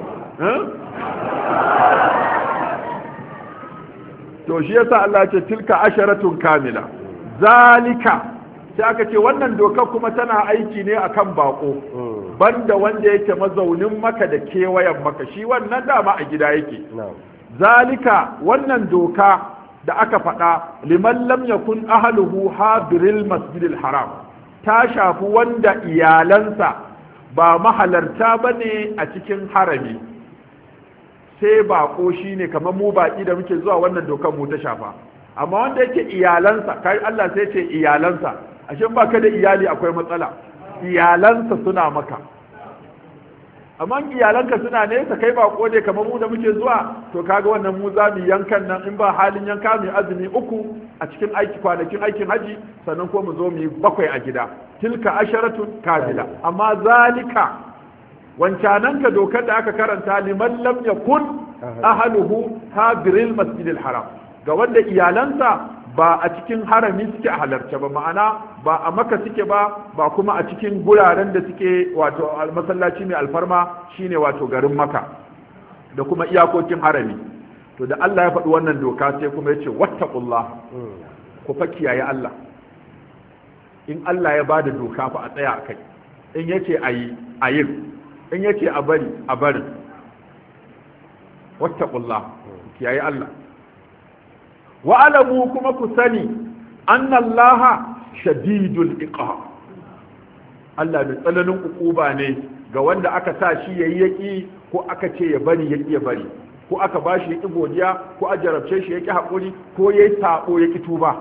To shi yasa Allah ce tilka asharatun kamila. Zalika sai aka ce wannan dokar kuma tana aiki ne akan bako, banda wanda yake mazaunin maka da kewayen maka, shi wannan dama a gida yake. Zalika wannan doka da aka faɗa liman lam yakun ahluhu hadiril masjidil haram, ta shafi wanda iyalansa ba mahalarta bane a cikin harami, sai bako shine kamar mu baki da muke zuwa wannan dokar mu ta shafa. Amma wanda yake iyalansa, kai Allah sai ce iyalansa, ashe ba ka da iyali akwai matsala, iyalansa suna maka. Amma iyalanka suna nesa kai bako ne kamar mu da muke zuwa, to kaga wannan mu za mu yankan nan, in ba halin yanka mu azumi 3 a cikin kwanakin aikin haji, sannan ko mu zo mu yi 7 a gida. Tilka asharatun kamila. Amma zalika wancanan ka dokar da aka karanta liman lam yakun ahluhu hadiril masjidil haram, ga wanda iyalansa ba a cikin harami suke a halarce ba, ma'ana ba a maka suke ba kuma a cikin guraren da suke wato masallaci mai alfarma shine wato garin maka da kuma iyakokin harami. To da Allah ya faɗi wannan doka sai kuma ya ce wattaqullah, ku fa kiyaye Allah. In Allah ya bada doka fa a tsaya kai, in yace ayi in yace a bari a bari. Wattaqullah, kiyaye Allah. Wa alamu kuma ku sani annallaha shadidul iqab, Allah da tsananin ukuba ne ga wanda aka sa shi yayi yaki ko aka ce ya bari yaki ya bari, ko aka bashi yaki godiya ko a jarabce shi yaki hakuri ko yayi sabo yaki tuba.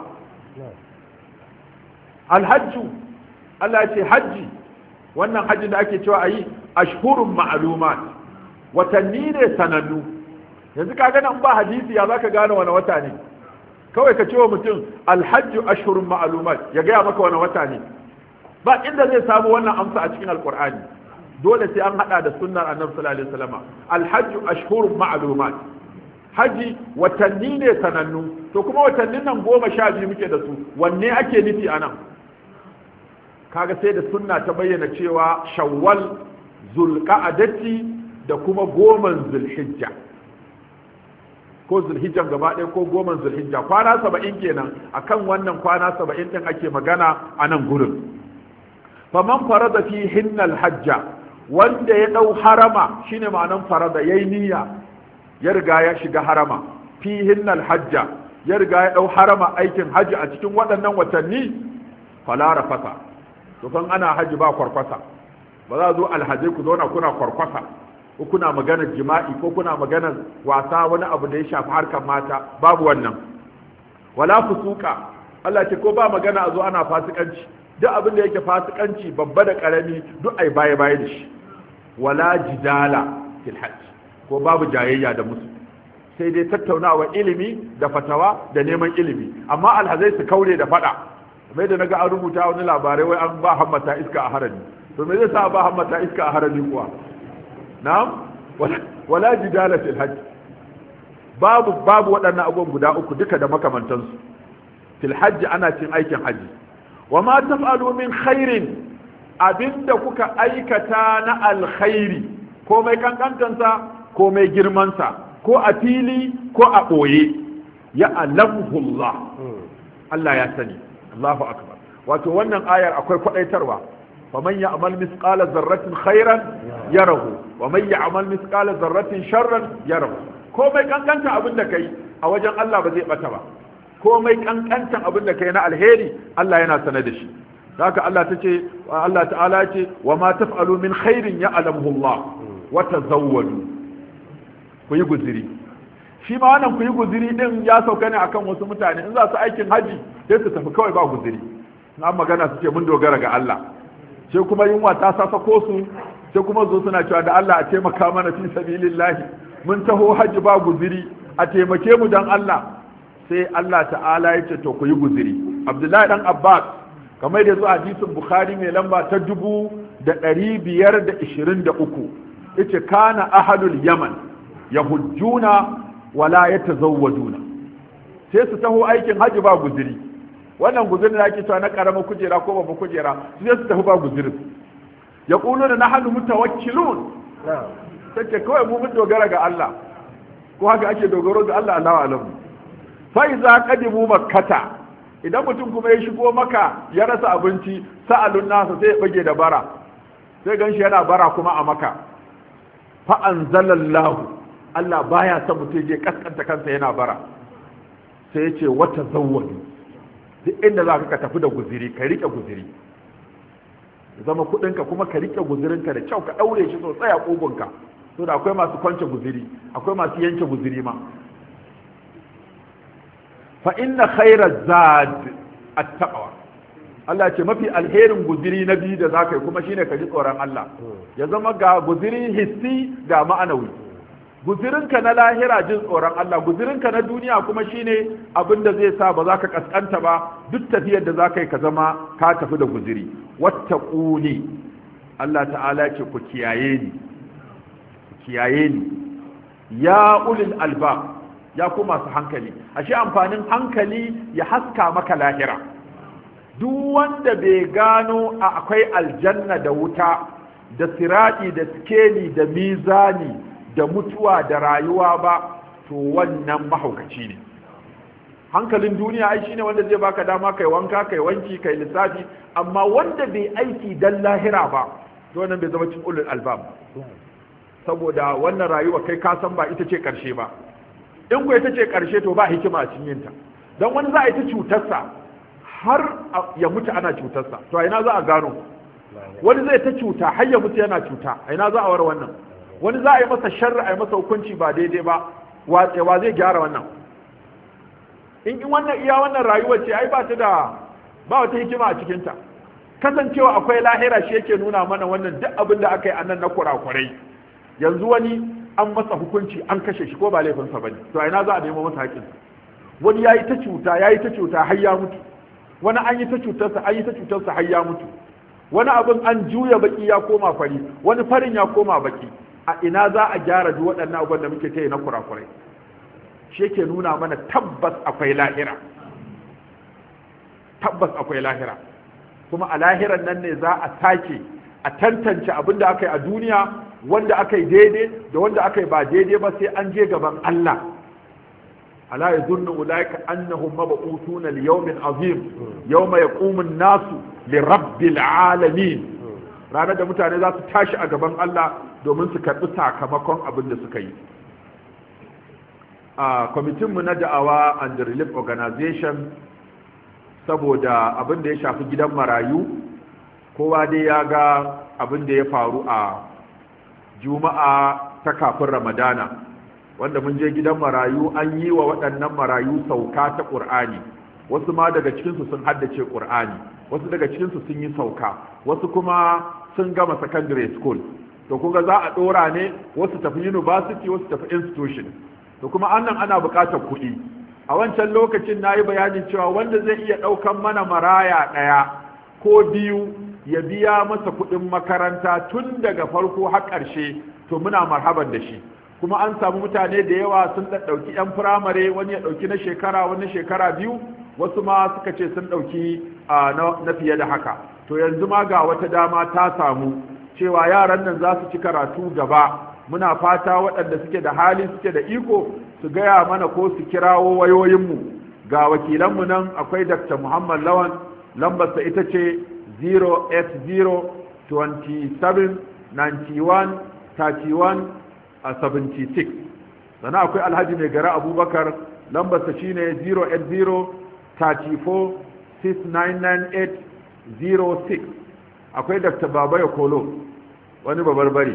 Alhajju, Allah ya ce hajji, wannan hajji da ake cewa ayi ashhurun ma'lumat, watanni ne sanannu. Yanzu ka gane in ba hadisi ya zaka gane wani wata ne? Kawai ka ce wa mutum alhajju ashhurun ma'lumat, ya gaya maka wani wata ne. Ba inda zai samu wannan amsa a cikin alqur'ani, dole sai an hada da sunnar annabi sallallahu alaihi wasallam. Alhajju ashhurun ma'lumat, haji watanni ne sanannu. To kuma watannin nan 12 muke da su, wanne ake nufi anan? Kaga sai da sunna ta bayyana cewa shawwal, zulqa'adati da kuma 10 zulhijja, ko zulhijjan gaba ɗaya ko 10 zulhijja, kwana 70 kenan. Akan wannan kwana 70 din ake magana a nan gurin. Faman farada fi hinnal hajja, wanda ya dau harama, shine ma'anan farada, yayi niyya ya riga ya shiga harama, fi hinnal hajja ya riga ya dau harama aikin haji a cikin waɗannan watanni, fala rafasa. To kan ana haji ba kwarkwasa, ba za zo alhaji ku zauna kuna kwarkwasa ko kuna maganar jima'i ko kuna maganar wasa, wani abu da ya shafi harkar mata, babu wannan. Wala fusuka, Allah ce ko ba magana a zo ana fasikanci, duk abin da yake fasikanci babba da karami duk ai baya baya da shi. Wala jidala fil hajj, ko babu jayayya da musu, sai dai tattaunawa ilimi da fatawa da neman ilimi. Amma alhazai su kaure da fada, mai da naga an rubuta wani labarai wai an ba hammata iska a harami. To me zai sa ba hammata iska a harami kuwa? Na'am, wala jidala fil hajj, babu waɗannan abubuwan guda uku duka da makamantansu. Fil hajj ana cin aikin haji. Wa ma taf'alu min khairin, abinda kuka aikata na alkhairi komai kankantansa komai girmansa, ko a fili ko a ɓoye, ya alamhullah, Allah ya sani. Allahu akbar. Wato wannan ayar akwai kwadaitarwa. faman ya'mal misqala zarratin khairan yarahu wa man ya'mal misqala zarratin sharran yarahu. Komai kankanta abin da kai a wajen Allah ba zai bata ba. Komai kankantan abin da kai na alheri Allah yana sane da shi. Haka Allah ta'ala ce wa ma taf'alu min khairin ya'lamuhu Allah wa tazawwadu. Ku yi guziri. Shi ma wannan ku yi guziri din ya sauka ne akan wasu mutane in za su aikin haji sai su tafi kawai ba guziri. Na magana suke mun dogara ga Allah. Sai kuma yunwa ta sako su sai kuma zo suna cewa da Allah a taimaka mana fi sabilillahi. Mun taho haji ba guziri a taimake mu dan Allah. Sai Allah ta'ala ya ce to ku yi guziri. Abdullahi dan Abbas kamar da zuwa hadisin Bukhari mai lamba ta 1523 yace kana ahlul Yaman yahujjuna wala yatazawwaduna. Sai su taho aikin haji ba guziri. Wannan guzirin da ake cewa na karamar kujera ko babban kujera sai su tafi ba guzirin. Yaquluna nahnu mutawakkilun. Take kawai mu mun dogara ga Allah. Ko haka ake dogaro ga Allah, Allahu a'lam. Fa iza qadimu makkata, idan mutum kuma ya shigo maka ya rasa abinci, sa'alun nasa sai ya bage da bara. Sai ganshi yana bara kuma a maka. Fa anzalallahu, Allah baya son mutum je kaskanta kansa yana bara. Sai ya ce wata zawwadu. Duk inda za ka tafi da guziri, ka rike guziri. Zama kudinka kuma ka rike guzirinka da kyau, ka daure shi sosai a kugunka. So da akwai masu kwance guziri, akwai masu yanke guziri ma. Fa inna khayra zad at-taqwa. Allah ce mafi alherin guziri na biyu da zaka yi kuma shine ka ji tsoron Allah. Ya zama ga guziri hissi ga ma'anawi. Guzirinka na lahira jin tsoron Allah, guzirinka na duniya kuma shine abin da zai sa ba za ka kaskanta ba, duk tafiyar da za ka yi ka zama ka tafi da guziri. Wattaquni, Allah ta'ala ce ku kiyaye ni, ku kiyaye ni, ya ulil alba, ya ku masu hankali. Ashe amfanin hankali ya haska maka lahira. Duk wanda bai gano akwai aljanna da wuta, da sirati da skeli da mizani da mutuwa da rayuwa ba, to wannan mahaukaci ne. Hankalin duniya ai shine wanda zai baka dama kai wanka, kai wanki, kai lissafi, amma wanda bai aiki dan lahira ba, to wannan bai zama cikin ulul albab. Saboda wannan rayuwa kai ka san ba ita ce karshe ba. In ku ita ce karshe to ba hikima a cikin yinta. Dan wani za a yi ta cutarsa har ya mutu ana cutarsa. To a ina za a gano? Wani zai ta cuta har ya mutu yana cuta. A ina za a war wannan? Wani za a yi masa sharri, a yi masa hukunci ba daidai ba, wa zai gyara wannan? In wannan iya wannan rayuwar ce ai ba wata hikima a cikinta. Kasancewa akwai lahira shi yake nuna mana wannan duk abin da aka yi annan na kurakurai. Yanzu wani an masa hukunci an kashe shi ko ba laifinsa bane, to a ina za a nemo masa haƙƙinsa? Wani yayi ta cuta har ya mutu. Wani an yi ta cutarsa har ya mutu. Wani abin an juya baki ya koma fari, wani farin ya koma baki. A ina za a gyara duk waɗannan abubuwan da muke ta yi na kurakurai? Shi yake nuna mana tabbas akwai lahira. Tabbas akwai lahira. Kuma a lahiran nan ne za a sake a tantance abin da aka yi a duniya, wanda aka yi daidai da wanda aka yi ba daidai ba, sai an je gaban Allah. Ala yazunnu ulaika annahum mab'uthuna li yawmin azim yawma yaqumu an-nasu li rabbil alamin. Ranar da mutane za su tashi a gaban Allah domin su karɓi sakamakon abin da suka yi. A kwamitinmu na da'awa and relief organization, saboda abin da ya shafi gidan marayu, kowa dai ya ga abin da ya faru a juma'a ta kafin ramadana, wanda mun je gidan marayu an yi wa waɗannan marayu sauka ta ƙur'ani. Wasu ma daga cikinsu sun haddace ƙur'ani, wasu daga cikinsu sun yi sauka, wasu kuma sun gama secondary school. To kuga za a dora ne, wasu tafi university, wasu tafi institution. To kuma annan ana buƙatar kuɗi. A wancan lokacin na yi bayanin cewa wanda zai iya ɗaukan mana maraya ɗaya ko biyu ya biya masa kuɗin makaranta tun daga farko har ƙarshe, to muna marhaban da shi. Kuma an samu mutane da yawa sun ɗauki 'yan firamare, wani ya ɗauki na shekara, wani shekara biyu, wasu ma suka ce sun ɗauki na fiye da haka. To yanzu ma ga wata dama ta samu, cewa yaran nan za su ci karatu gaba. Muna fata waɗanda suke da hali suke da iko su gaya mana ko su kirawo wayoyinmu. Ga wakilanmu nan akwai Dr. Muhammad Lawan, lambarsa ita ce 08027913176. Sannan akwai Alhaji Mai Gara Abubakar, lambarsa shine 08034699806. Akwai Dr. Babayo Kolo, wani babarbare,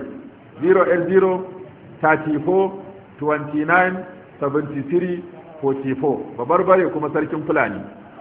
08034297344, babarbare kuma sarkin Fulani.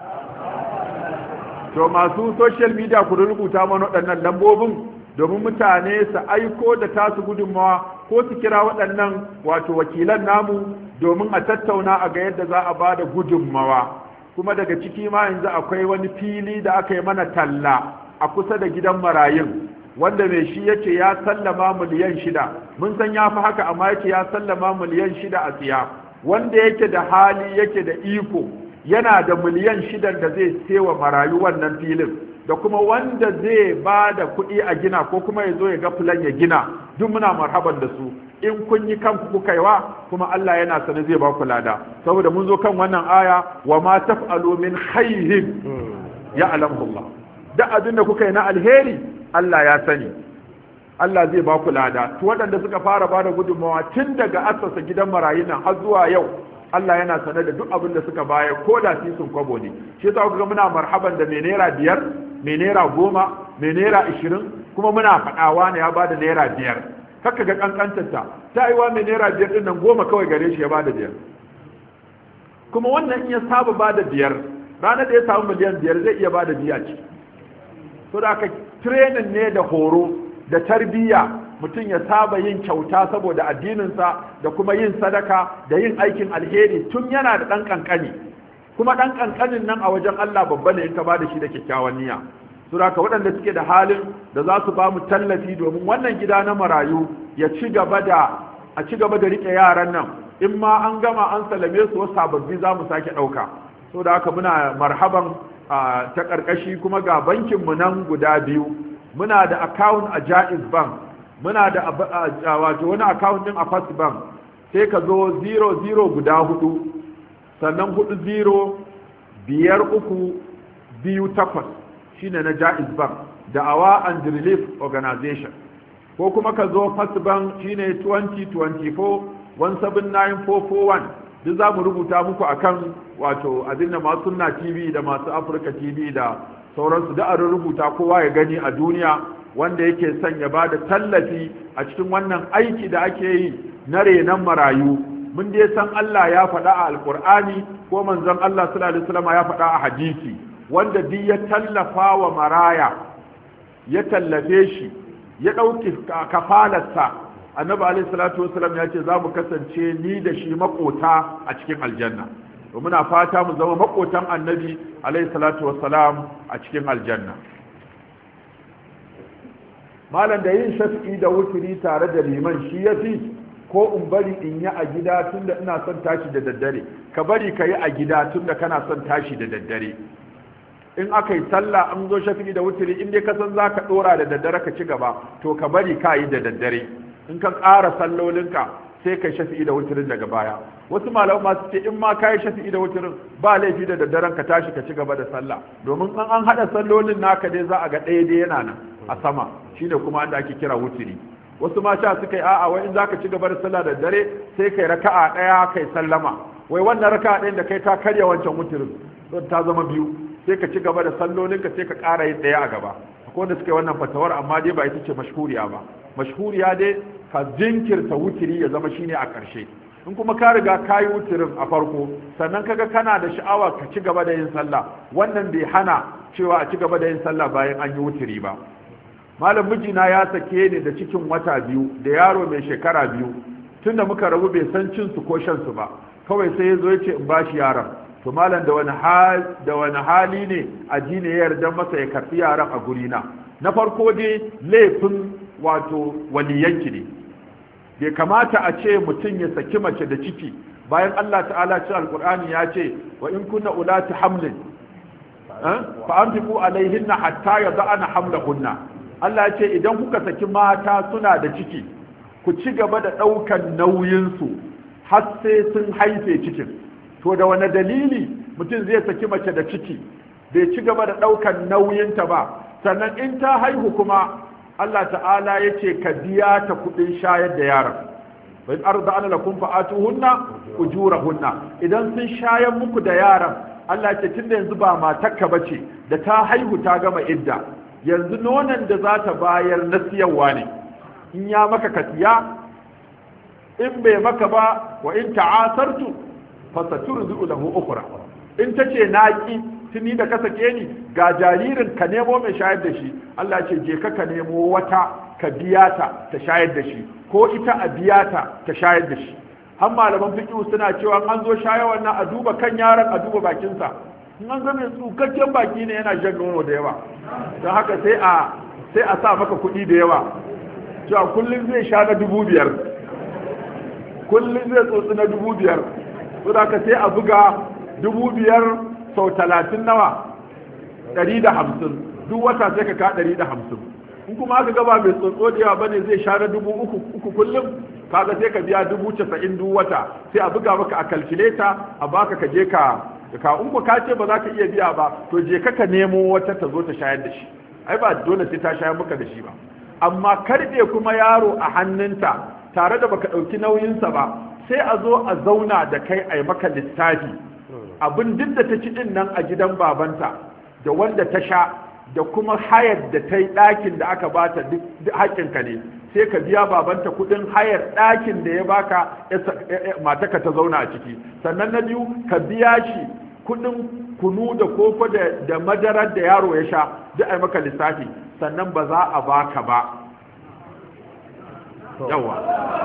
To masu social media ku rubuta mana waɗannan lambobin domin mutane su aiko da tasu gudunmawa ko su kira waɗannan wato wakilan namu domin a tattauna a ga yadda za a ba da gudunmawa. Kuma daga ciki ma yanzu akwai wani fili da aka yi mana talla a kusa da gidan marayun, wanda mai shi yace ya sallama miliyan 6. Mun san ya fi haka, amma yace ya sallama miliyan 6 a siya. Wanda yake da hali yake da iko yana da miliyan 6 da zai sewa marayu wannan filin, da kuma wanda zai ba da kuɗi a gina ko kuma ya zo ya ga filan ya gina, duk muna marhaban da su. In kun yi kanku kuka yi wa, kuma Allah yana sane zai ba ku lada, saboda mun zo kan wannan aya wa ma taf'alu min khairin ya'lamuhu Allah. Duk abin da kuka yi na alheri Allah ya sani, Allah zai ba ku lada. To waɗanda suka fara ba da gudunmawa tun daga asasa gidan marayun nan har zuwa yau, Allah yana sanar da duk abin da suka bayar, ko da sun kwabo ne. Shi yasa kuka ga muna marhaban da mai naira 5, mai naira 10, mai naira 20, kuma muna faɗawa ne ya bada naira 5. Haka ga kankantarta ta aiwa mai naira 5 din nan 10 kawai gare shi ya bada 5. Kuma wannan in ya saba bada 5, ranar da ya samu miliyan 5 zai iya bada biya ce. So da aka training ne da horo da tarbiyya, mutum ya saba yin kyauta saboda addininsa da kuma yin sadaka da yin aikin alheri tun yana da ɗan ƙanƙani. Kuma ɗan ƙanƙanin nan a wajen Allah babba ne in ka ba da shi da kyakkyawan niyya. Su da waɗanda suke da halin da za su ba mu tallafi domin wannan gida na marayu ya ci gaba da riƙe yaran nan. In ma an gama an salame su wasu sababbi za mu sake ɗauka. So da haka muna marhaban ta ƙarƙashi, kuma ga bankinmu nan guda biyu. Muna da account a Jaiz Bank, muna da wato wani account din a First Bank. Sai ka zo 00 guda 4 sannan 405328 shine na Jaiz Bank, Da'awa and Relief Organization. Ko kuma ka zo First Bank shine 2024179441. Duk za mu rubuta muku akan wato abin da masu Sunna TV da masu Africa TV da sauransu, da an rubuta kowa ya gani a duniya, wanda yake son ya ba da tallafi a cikin wannan aiki da ake yi na renon marayu. Mun dai san Allah ya faɗa a Alƙur'ani, ko manzon Allah sallallahu alaihi wasallam ya faɗa a hadisi, wanda duk ya tallafa wa maraya, ya tallafe shi, ya ɗauki kafalarsa, annabi alaihi salatu wasallam ya ce za mu kasance ni da shi makota a cikin aljanna. To muna fata mu zama makotan annabi alaihi salatu wassalam a cikin aljanna. Malam, da yin shafi'i da wuturi tare da liman shi yafi ko in bari in yi a gida tunda ina son tashi da daddare? Ka bari ka yi a gida tunda kana son tashi da daddare. In aka yi sallah an zo shafi'i da wuturi, in dai ka san za ka ɗora da daddare ka ci gaba, to ka bari ka yi da daddare. In ka ƙara sallolinka sai kai shafi'i da wuturin daga baya. Wasu malamai masu ce in ma kai shafi'i da wuturin ba laifi da daddaren ka tashi ka ci gaba da sallah, domin in an hada sallolin naka dai za a ga ɗaya dai yana nan a sama, shine kuma anda ake kira wuturi. Wasu ma sha suka yi a'a wai in zaka ci gaba da sallah da dare sai kai raka'a ɗaya kai sallama, wai wannan raka'a ɗayan da kai ta karya wancan wuturin, don ta zama biyu, sai ka ci gaba da sallolin ka sai ka ƙara yin ɗaya a gaba. Akwai wanda suka yi wannan fatawar, amma dai ba ita ce mashhuriya ba. Mashhuriya dai ka jinkirta wutiri ya zama shine a ƙarshe. In kuma ka riga ka yi wutirin a farko, sannan kaga kana da sha'awa ka ci gaba da yin sallah, wannan bai hana cewa a ci gaba da yin sallah bayan an yi wutiri ba. Malam, mijina ya sake ni da cikin wata 2 da yaro mai shekara 2. Tunda muka rabu bai san cin su ko shan su ba, kawai sai ya zo ya ce in bashi yaron. To malam, da wani hali ne addini ya yarda masa ya karɓi yaron a gurina? Na farko dai laifin wato waliyanki ne. Bai kamata a ce mutum ya saki mace da ciki bayan Allah ta'ala ce alqur'ani ya ce wa in kunna ulati hamlin fa anfiqu alaihinna hatta yad'ana hamlahunna. Allah ya ce idan kuka saki mata suna da ciki ku ci gaba da ɗaukan nauyinsu har sai sun haife cikin. To da wani dalili mutum zai saki mace da ciki bai ci gaba da ɗaukan nauyinta ba, sannan in ta haihu kuma Allah ta'ala ya ce ka biya ta kuɗin shayar da yaron. bai arda ana lakum fa'atuhunna ujurahunna, idan sun shayar muku da yaron Allah ya ce tunda yanzu ba matarka bace da ta haihu ta gama idda, yanzu nonon da za ta bayar na siyarwa ne, in ya maka ka siya, in bai maka ba wa in ta'asartu fasaturzu lahu ukhra, in tace naki tuni da ka sake ni ga jaririn ka nemo mai shayar da shi, Allah ce je ka nemo wata ka biya ta ta shayar da shi, ko ita a biya ta ta shayar da shi. har malaman fiqh suna cewa an zo shayarwar nan a duba kan yaron, a duba bakinsa, in an ga mai tsukakken baki ne yana shan nono da yawa, don haka sai a sa maka kuɗi da yawa cewa kullum zai sha na 5,000, kullum zai tsotsi na 5,000, so da ka sai a buga 5,000 sau 30 nawa 150, duk wata sai ka ka 150. in kuma aka gaba mai tsotso da yawa bane zai sha na 3,000 kullum, kaga sai ka biya 90,000 duk wata, sai a buga maka a calculator a baka ka je ka in ku ka ce ba za ka iya biya ba, to je ka nemo wata ta zo ta shayar da shi, ai ba dole sai ta shayar maka da shi ba. amma karbe kuma yaro a hannunta tare da baka ɗauki nauyinsa ba, sai a zo a zauna da kai a yi maka lissafi abin duk da ta ci din nan a gidan babanta da wanda ta sha da kuma hayar da ta yi ɗakin da aka bata duk haƙƙinka ne, sai ka biya babanta kuɗin hayar ɗakin da ya baka mataka ta zauna a ciki. Sannan na biyu ka biya shi kuɗin kunu da koko da madarar da yaro ya sha duk a maka lissafi, sannan ba za a baka ba yawa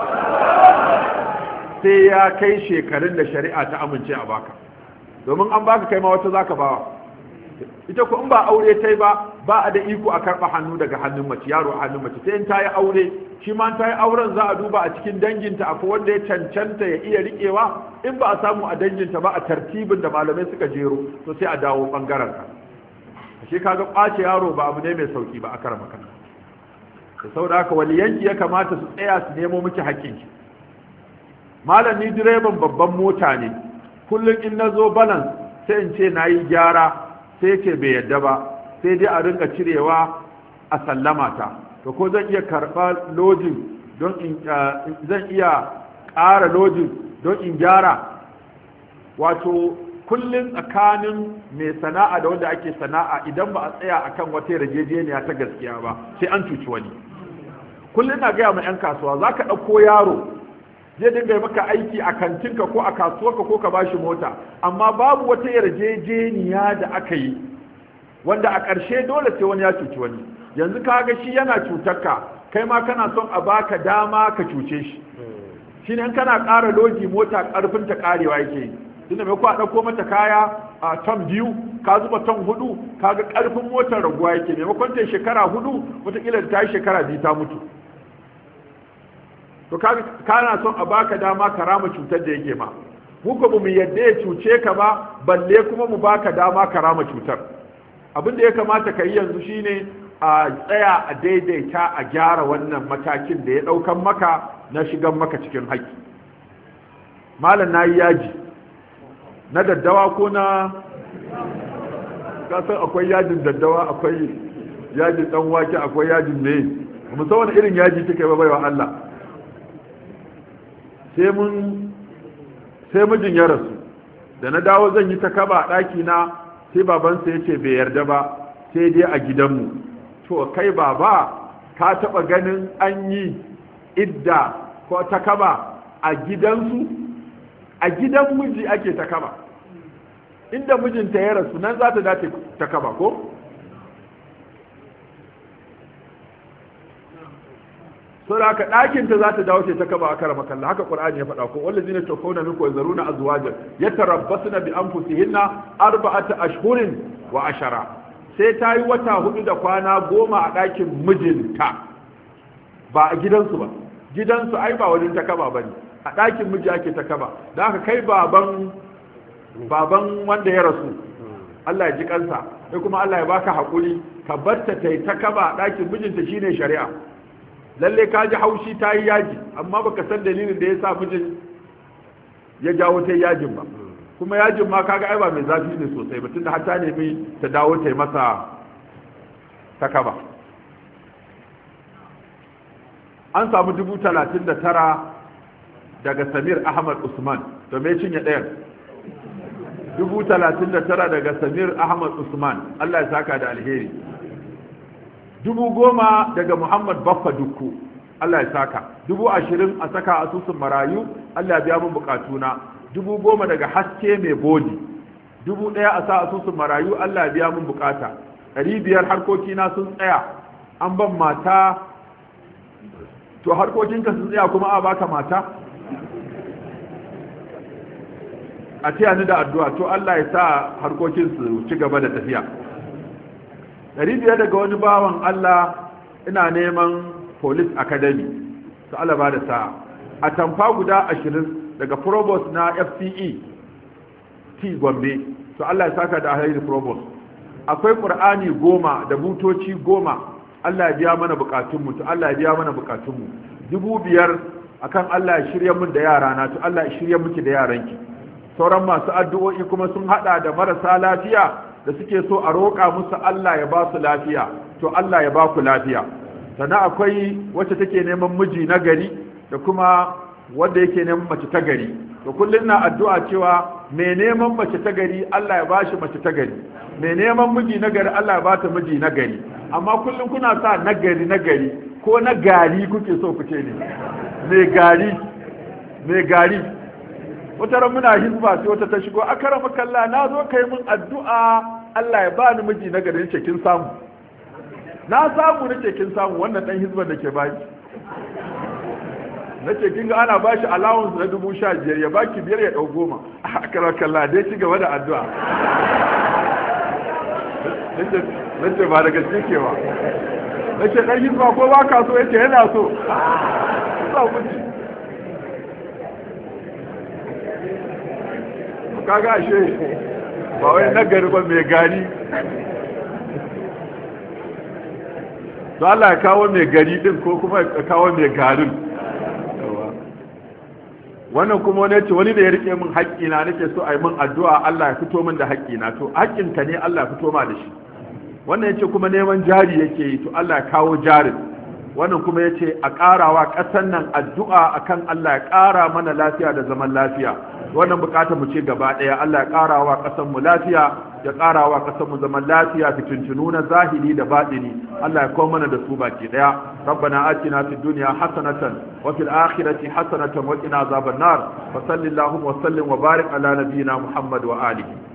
sai ya kai shekarun da shari'a ta amince a baka, domin an baka kai ma wata zaka bawa. ita ko in ba aure tai ba a da iko a karɓa hannu daga hannun mace, yaro a hannun mace, sai in ta yi aure, shi ma ta yi auren za a duba a cikin danginta akwai wanda ya cancanta ya iya riƙewa, in ba a samu a danginta ba a tartibin da malamai suka jero, to sai a dawo ɓangaren ka. shi kaga ƙwace yaro ba abu ne mai sauki ba a karama kan. da saboda haka waliyanki ya kamata su tsaya su nemo miki haƙƙinki. malam ni direban babban mota ne, kullum in na zo balance sai in ce na yi gyara, sai ce bai yadda ba, sai dai a rinka cirewa a sallama ta. to ko zan iya karɓa lojin don zan iya ƙara lojin don in gyara? wato kullum tsakanin mai sana'a da wanda ake sana'a idan ba a tsaya akan wata yarjejeniya ta gaskiya ba sai an cuci wani. kullum na gaya ma 'yan kasuwa za ka ɗauko yaro zai dinga maka aiki a kantinka ko a kasuwarka ko ka bashi mota, amma babu wata yarjejeniya da aka yi wanda a ƙarshe dole sai wani ya cuci wani. yanzu ka ga shi yana cutarka, kai ma kana son a baka dama ka cuce shi. shi ne kana ƙara loji mota ƙarfin ta ƙarewa yake yi, tunda mai kuwa ɗauko mata kaya a ton 2 ka zuba ton 4, kaga ƙarfin motar raguwa yake, maimakon ta shekara 4 wataƙila ta yi shekara 2 ta mutu. to kana son a baka dama ka rama cutar da yake ma, mu ko mu yadda ya cuce ka ba, balle kuma mu baka dama ka rama cutar. abin da ya kamata ka yi yanzu shine a tsaya a daidaita a gyara wannan matakin da ya ɗaukan maka na shigan maka cikin haƙƙi. malam na yi yaji na daddawa ko na kasan akwai yajin daddawa, akwai yajin ɗan wake, akwai yajin ne, musamman irin yaji take ba baiwa Allah. sai mijin ya rasu, da na dawo zan yi ta kaba a ɗaki na, sai babansa ya ce bai yarda ba sai dai a gidanmu. to kai baba ka taɓa ganin an yi idda ko ta kaba a gidansu? a gidan miji ake ta kaba, inda mijinta ya rasu nan za ta dace ta kaba ko? so da haka ɗakinta za ta dawo ce ta kaba a karama kalla, haka ƙur'ani ya faɗa ko wanda zina tofona miko ya zaruna a zuwajen ya tarabbasu na bi an fusihinna 4 ashhurin wa 10, sai ta yi wata 4 da kwana 10 a ɗakin mijinta, ba a gidansu ba. gidansu ai ba wajen ta kaba ba ne, a ɗakin miji ake ta kaba. da haka kai baban wanda ya rasu Allah ya ji kansa, sai kuma Allah ya baka haƙuri ka barta ta yi ta kaba a ɗakin mijinta shine shari'a. Lalle ka ji haushi ta yi yaji, amma baka san dalilin da ya sa mijin ya jawo ta yajin ba. Kuma yajin ma kaga ai ba mai zafi ne sosai ba, tunda har ta nemi ta dawo ta yi masa ta kaba. An samu 39,000 daga Samir Ahmad Usman, to me cinye ɗayan? 39,000 daga Samir Ahmad Usman, Allah ya saka da alheri. 10,000 daga Muhammad Baffa Dukku, Allah ya saka. 20,000 a saka asusun marayu, Allah ya biya mun bukatuna. 10,000 daga Haske Mai Bodi, 1,000 a sa asusun marayu, Allah ya biya mun bukata. 500 harkokina sun tsaya, an ban mata, to harkokinka sun tsaya kuma a baka mata? A taya ni da addu'a, to Allah ya sa harkokin su ci gaba da tafiya. 500 daga wani bawan Allah, ina neman Police Academy, to Allah ba da sa'a. A tamfa guda 20 daga Provost na FCE T Gombe, to Allah ya saka da alheri Provost. Akwai Qur'ani 10 da butoci 10, Allah ya biya mana bukatunmu, to Allah ya biya mana bukatunmu. 5,000 akan Allah ya shirya mun da yarana, to Allah ya shirya miki da yaranki. Sauran masu addu'o'i kuma sun hada da marasa lafiya da suke so a roƙa musu Allah ya ba su lafiya, to Allah ya ba ku lafiya. Sannan akwai wacce take neman miji na gari da kuma wanda yake neman mace ta gari. To kullum na addu'a cewa mai neman mace ta gari Allah ya bashi mace ta gari, mai neman miji na gari Allah ya bata miji na gari. Amma kullum kuna sa na gari ko na gari kuke so ku ce ne, mai gari. Wata ran muna hizba sai wata ta shigo, akarama kalla na zo kai mun addu'a Allah ya bani miji na gari. Nace kin samu, na samu. Nace kin samu, wannan dan hizban da ke baki. Nace kin ga ana bashi allowance na 15,000, ya baki 5 ya dau 10. Akarama kalla dai ci gaba da addu'a. Nace ba da gaske kewa. Nace dan hizba ko ba ka so? Yace yana so. Sa miji. Kaga ashe ba wai nagari ba, mai gari. To Allah ya kawo mai gari din ko kuma ya kawo mai garin. Wannan kuma wani ce wani da ya rike min haƙƙina nake so a yi min addu'a Allah ya fito min da haƙƙina, to haƙƙinka ne Allah ya fito ma da shi. Wannan yace kuma neman jari yake yi, to Allah ya kawo jarin. Wannan kuma yace a ƙarawa ƙasar nan addu'a akan Allah ya ƙara mana lafiya da zaman lafiya. Wannan bukatar mu ce gaba daya, Allah ya karawa kasar mu lafiya, ya karawa kasar mu zaman lafiya, fitintunu na zahiri da batini Allah ya kawo mana da su baki daya. Rabbana atina fid dunya hasanatan wa fil akhirati hasanatan wa qina azaban nar. Wa sallallahu wa sallim wa barik ala nabiyyina Muhammad wa alihi.